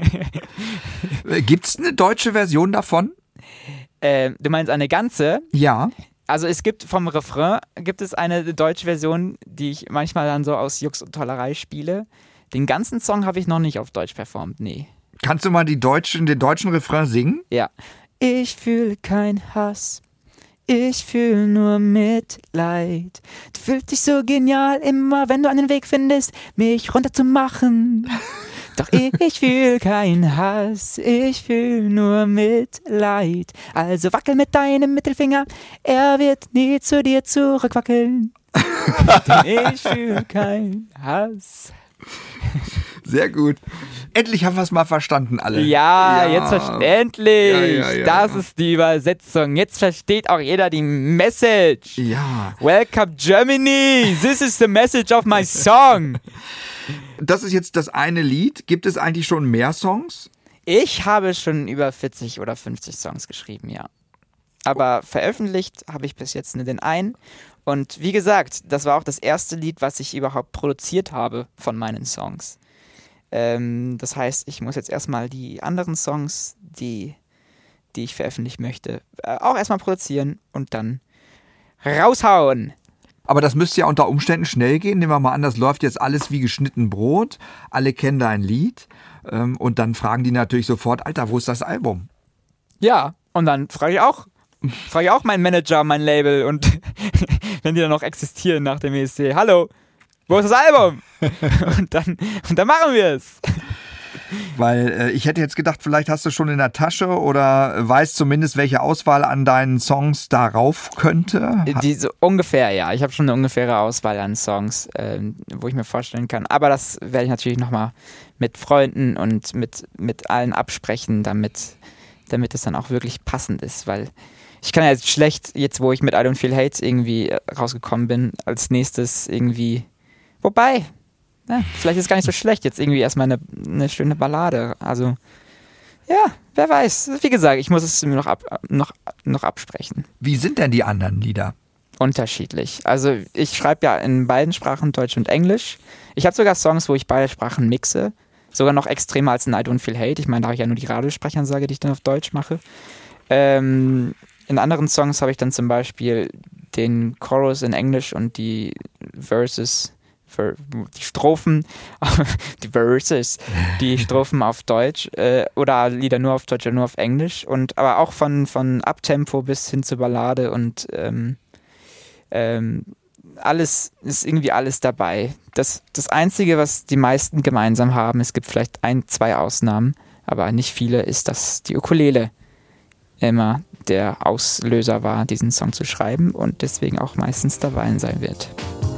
S3: Gibt's eine deutsche Version davon?
S4: Äh, du meinst eine ganze?
S3: Ja.
S4: Also es gibt vom Refrain, gibt es eine deutsche Version, die ich manchmal dann so aus Jux und Tollerei spiele. Den ganzen Song habe ich noch nicht auf Deutsch performt, nee.
S3: Kannst du mal die deutschen, den deutschen Refrain singen?
S4: Ja. Ich fühle keinen Hass, ich fühle nur Mitleid. Du fühlst dich so genial immer, wenn du einen Weg findest, mich runterzumachen. Doch ich fühle keinen Hass, ich fühle nur Mitleid. Also wackel mit deinem Mittelfinger, er wird nie zu dir zurückwackeln. Denn ich fühle keinen Hass.
S3: Sehr gut. Endlich haben wir es mal verstanden, alle.
S4: Ja, ja. Jetzt verständlich. Ja, ja, ja, das
S3: ja.
S4: ist die Übersetzung. Jetzt versteht auch jeder die Message.
S3: Ja.
S4: Welcome Germany. This is the message of my song.
S3: Das ist jetzt das eine Lied. Gibt es eigentlich schon mehr Songs?
S4: Ich habe schon über vierzig oder fünfzig Songs geschrieben, ja. Aber veröffentlicht habe ich bis jetzt nur den einen. Und wie gesagt, das war auch das erste Lied, was ich überhaupt produziert habe von meinen Songs. Ähm, das heißt, ich muss jetzt erstmal die anderen Songs, die, die ich veröffentlichen möchte, äh, auch erstmal produzieren und dann raushauen.
S3: Aber das müsste ja unter Umständen schnell gehen. Nehmen wir mal an, das läuft jetzt alles wie geschnitten Brot. Alle kennen dein Lied. Ähm, und dann fragen die natürlich sofort, Alter, wo ist das Album?
S4: Ja, und dann frage ich auch, frage ich auch meinen Manager, mein Label und wenn die dann noch existieren nach dem E S C, hallo, wo ist das Album? Und dann, und dann machen wir es.
S3: Weil äh, ich hätte jetzt gedacht, vielleicht hast du schon in der Tasche oder weißt zumindest, welche Auswahl an deinen Songs darauf könnte.
S4: Die, so ungefähr, ja. Ich habe schon eine ungefähre Auswahl an Songs, ähm, wo ich mir vorstellen kann. Aber das werde ich natürlich nochmal mit Freunden und mit, mit allen absprechen, damit, damit es dann auch wirklich passend ist. Weil ich kann ja jetzt schlecht, jetzt wo ich mit I Don't Feel Hate irgendwie rausgekommen bin, als nächstes irgendwie, wobei, ja, vielleicht ist es gar nicht so schlecht, jetzt irgendwie erstmal eine, eine schöne Ballade. Also, ja, wer weiß. Wie gesagt, ich muss es mir noch, ab, noch, noch absprechen.
S3: Wie sind denn die anderen Lieder?
S4: Unterschiedlich. Also, ich schreibe ja in beiden Sprachen, Deutsch und Englisch. Ich habe sogar Songs, wo ich beide Sprachen mixe. Sogar noch extremer als in I Don't Feel Hate. Ich meine, da habe ich ja nur die Radiosprechansage, die ich dann auf Deutsch mache. Ähm, in anderen Songs habe ich dann zum Beispiel den Chorus in Englisch und die Verses, die Strophen, die Verses, die Strophen auf Deutsch äh, oder Lieder nur auf Deutsch oder nur auf Englisch. Und aber auch von, von Abtempo bis hin zur Ballade und ähm, ähm, alles ist irgendwie alles dabei. Das, das Einzige, was die meisten gemeinsam haben, es gibt vielleicht ein, zwei Ausnahmen, aber nicht viele, ist, dass die Ukulele immer der Auslöser war, diesen Song zu schreiben und deswegen auch meistens dabei sein wird.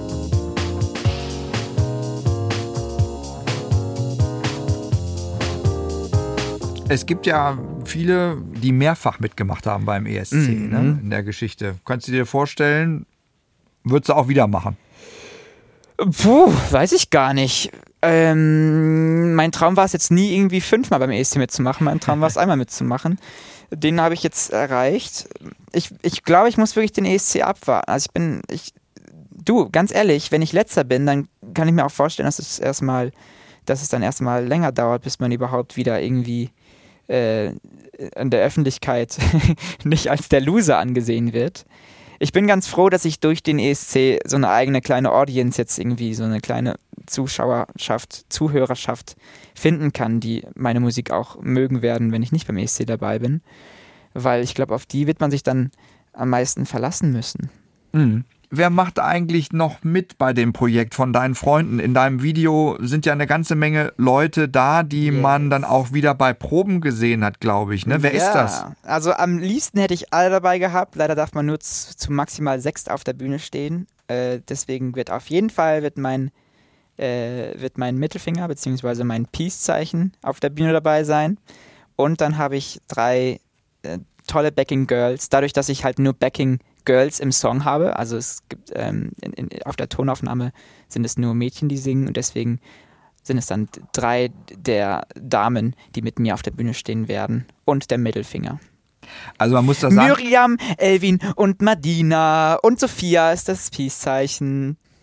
S3: Es gibt ja viele, die mehrfach mitgemacht haben beim E S C, mhm. ne, in der Geschichte. Kannst du dir vorstellen, würdest du auch wieder machen?
S4: Puh, weiß ich gar nicht. Ähm, mein Traum war es jetzt nie irgendwie fünfmal beim E S C mitzumachen. Mein Traum war es einmal mitzumachen. Den habe ich jetzt erreicht. Ich, ich glaube, ich muss wirklich den E S C abwarten. Also ich bin, ich, du, ganz ehrlich, wenn ich Letzter bin, dann kann ich mir auch vorstellen, dass es erstmal, dass es dann erstmal länger dauert, bis man überhaupt wieder irgendwie äh, in der Öffentlichkeit nicht als der Loser angesehen wird. Ich bin ganz froh, dass ich durch den E S C so eine eigene kleine Audience jetzt irgendwie, so eine kleine Zuschauerschaft, Zuhörerschaft finden kann, die meine Musik auch mögen werden, wenn ich nicht beim E S C dabei bin. Weil ich glaube, auf die wird man sich dann am meisten verlassen müssen.
S3: Mhm. Wer macht eigentlich noch mit bei dem Projekt von deinen Freunden? In deinem Video sind ja eine ganze Menge Leute da, die yes. man dann auch wieder bei Proben gesehen hat, glaube ich. Ne? Wer
S4: ja,
S3: ist das?
S4: Also am liebsten hätte ich alle dabei gehabt. Leider darf man nur zu, zu maximal sechs auf der Bühne stehen. Äh, deswegen wird auf jeden Fall wird mein, äh, wird mein Mittelfinger bzw. mein Peace-Zeichen auf der Bühne dabei sein. Und dann habe ich drei äh, tolle Backing-Girls. Dadurch, dass ich halt nur Backing Girls im Song habe, also es gibt ähm, in, in, auf der Tonaufnahme sind es nur Mädchen, die singen und deswegen sind es dann drei der Damen, die mit mir auf der Bühne stehen werden und der Mittelfinger.
S3: Also man muss das sagen.
S4: Miriam, Elvin und Madina und Sophia ist das Peace-Zeichen.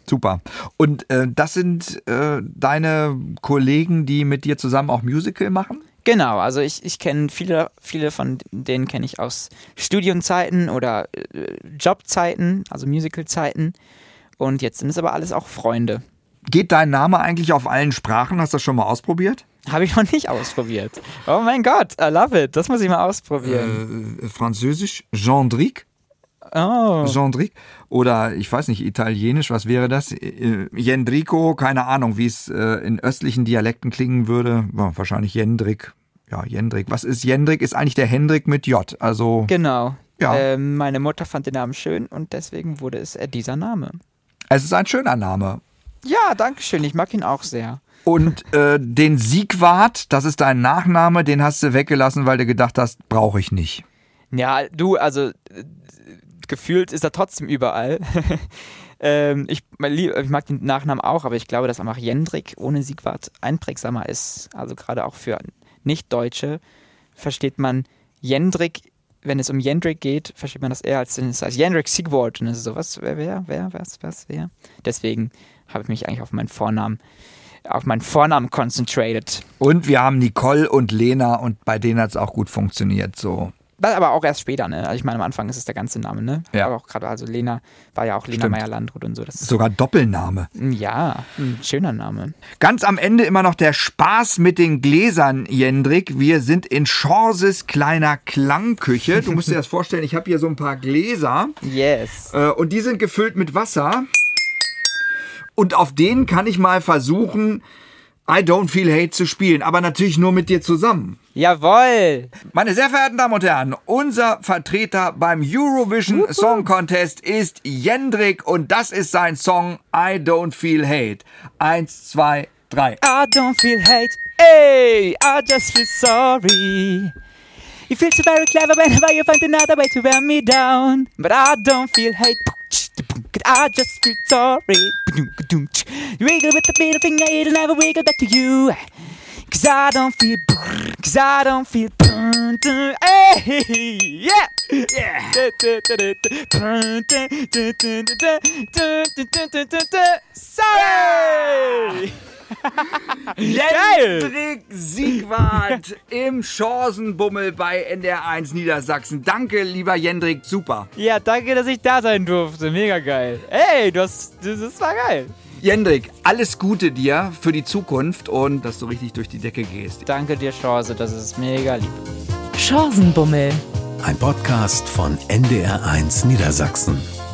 S3: Super. Und äh, das sind äh, deine Kollegen, die mit dir zusammen auch Musical machen?
S4: Genau, also ich, ich kenne viele, viele von denen kenne ich aus Studienzeiten oder äh, Jobzeiten, also Musicalzeiten. Und jetzt sind es aber alles auch Freunde.
S3: Geht dein Name eigentlich auf allen Sprachen? Hast du das schon mal ausprobiert?
S4: Habe ich noch nicht ausprobiert. Oh mein Gott, I love it. Das muss ich mal ausprobieren.
S3: Äh, Französisch, Gendrick.
S4: Oh.
S3: Gendrick. Oder ich weiß nicht, Italienisch, was wäre das? Äh, Jendrico, keine Ahnung, wie es äh, in östlichen Dialekten klingen würde. Ja, wahrscheinlich Jendrik. Ja, Jendrik. Was ist Jendrik? Ist eigentlich der Hendrik mit J. Also
S4: Genau.
S3: Ja.
S4: Ähm, meine Mutter fand den Namen schön und deswegen wurde es äh, dieser Name.
S3: Es ist ein schöner Name.
S4: Ja, danke schön. Ich mag ihn auch sehr.
S3: Und äh, den Siegwart, das ist dein Nachname, den hast du weggelassen, weil du gedacht hast, brauche ich nicht.
S4: Ja, du, also äh, gefühlt ist er trotzdem überall. ähm, ich, mein Lieb- ich mag den Nachnamen auch, aber ich glaube, dass einfach Jendrik ohne Siegwart einprägsamer ist. Also gerade auch für Nicht-Deutsche versteht man Jendrik, wenn es um Jendrik geht, versteht man das eher als, als Jendrik Siegwart. Und das ist so, was, wer, wer, wer, was, was, wer? Deswegen habe ich mich eigentlich auf meinen Vornamen, auf meinen Vornamen concentrated.
S3: Und wir haben Nicole und Lena und bei denen hat es auch gut funktioniert. So.
S4: Das aber auch erst später, ne? Also ich meine, am Anfang ist es der ganze Name, ne?
S3: Ja.
S4: Aber auch gerade, also Lena war ja auch Lena
S3: Stimmt.
S4: Meyer-Landrut und so. Das ist
S3: Sogar Doppelname.
S4: ja, ein schöner Name.
S3: Ganz am Ende immer noch der Spaß mit den Gläsern, Jendrik. Wir sind in Chances kleiner Klangküche. Du musst dir das vorstellen, ich habe hier so ein paar Gläser
S4: Yes.
S3: äh, und die sind gefüllt mit Wasser. Und auf denen kann ich mal versuchen, I Don't Feel Hate zu spielen, aber natürlich nur mit dir zusammen.
S4: Jawohl!
S3: Meine sehr verehrten Damen und Herren, unser Vertreter beim Eurovision
S4: Wuhu.
S3: Song Contest ist Jendrik und das ist sein Song I Don't Feel Hate. Eins, zwei, drei.
S4: I don't feel hate, hey, I just feel sorry. You feel so very clever whenever you find another way to wear me down. But I don't feel hate, I just feel sorry. You wiggle with the middle finger, it'll never wiggle back to you. Cause I don't feel, cause I don't feel, hey, yeah, yeah. Sorry!
S3: Jendrik Siegwart im Chancenbummel bei N D R eins Niedersachsen. Danke, lieber Jendrik, super.
S4: Ja, danke, dass ich da sein durfte. Mega geil. Ey, du hast, das war geil.
S3: Jendrik, alles Gute dir für die Zukunft und dass du richtig durch die Decke gehst.
S4: Danke dir, Chance, das ist mega lieb.
S2: Chancenbummel. Ein Podcast von N D R eins Niedersachsen.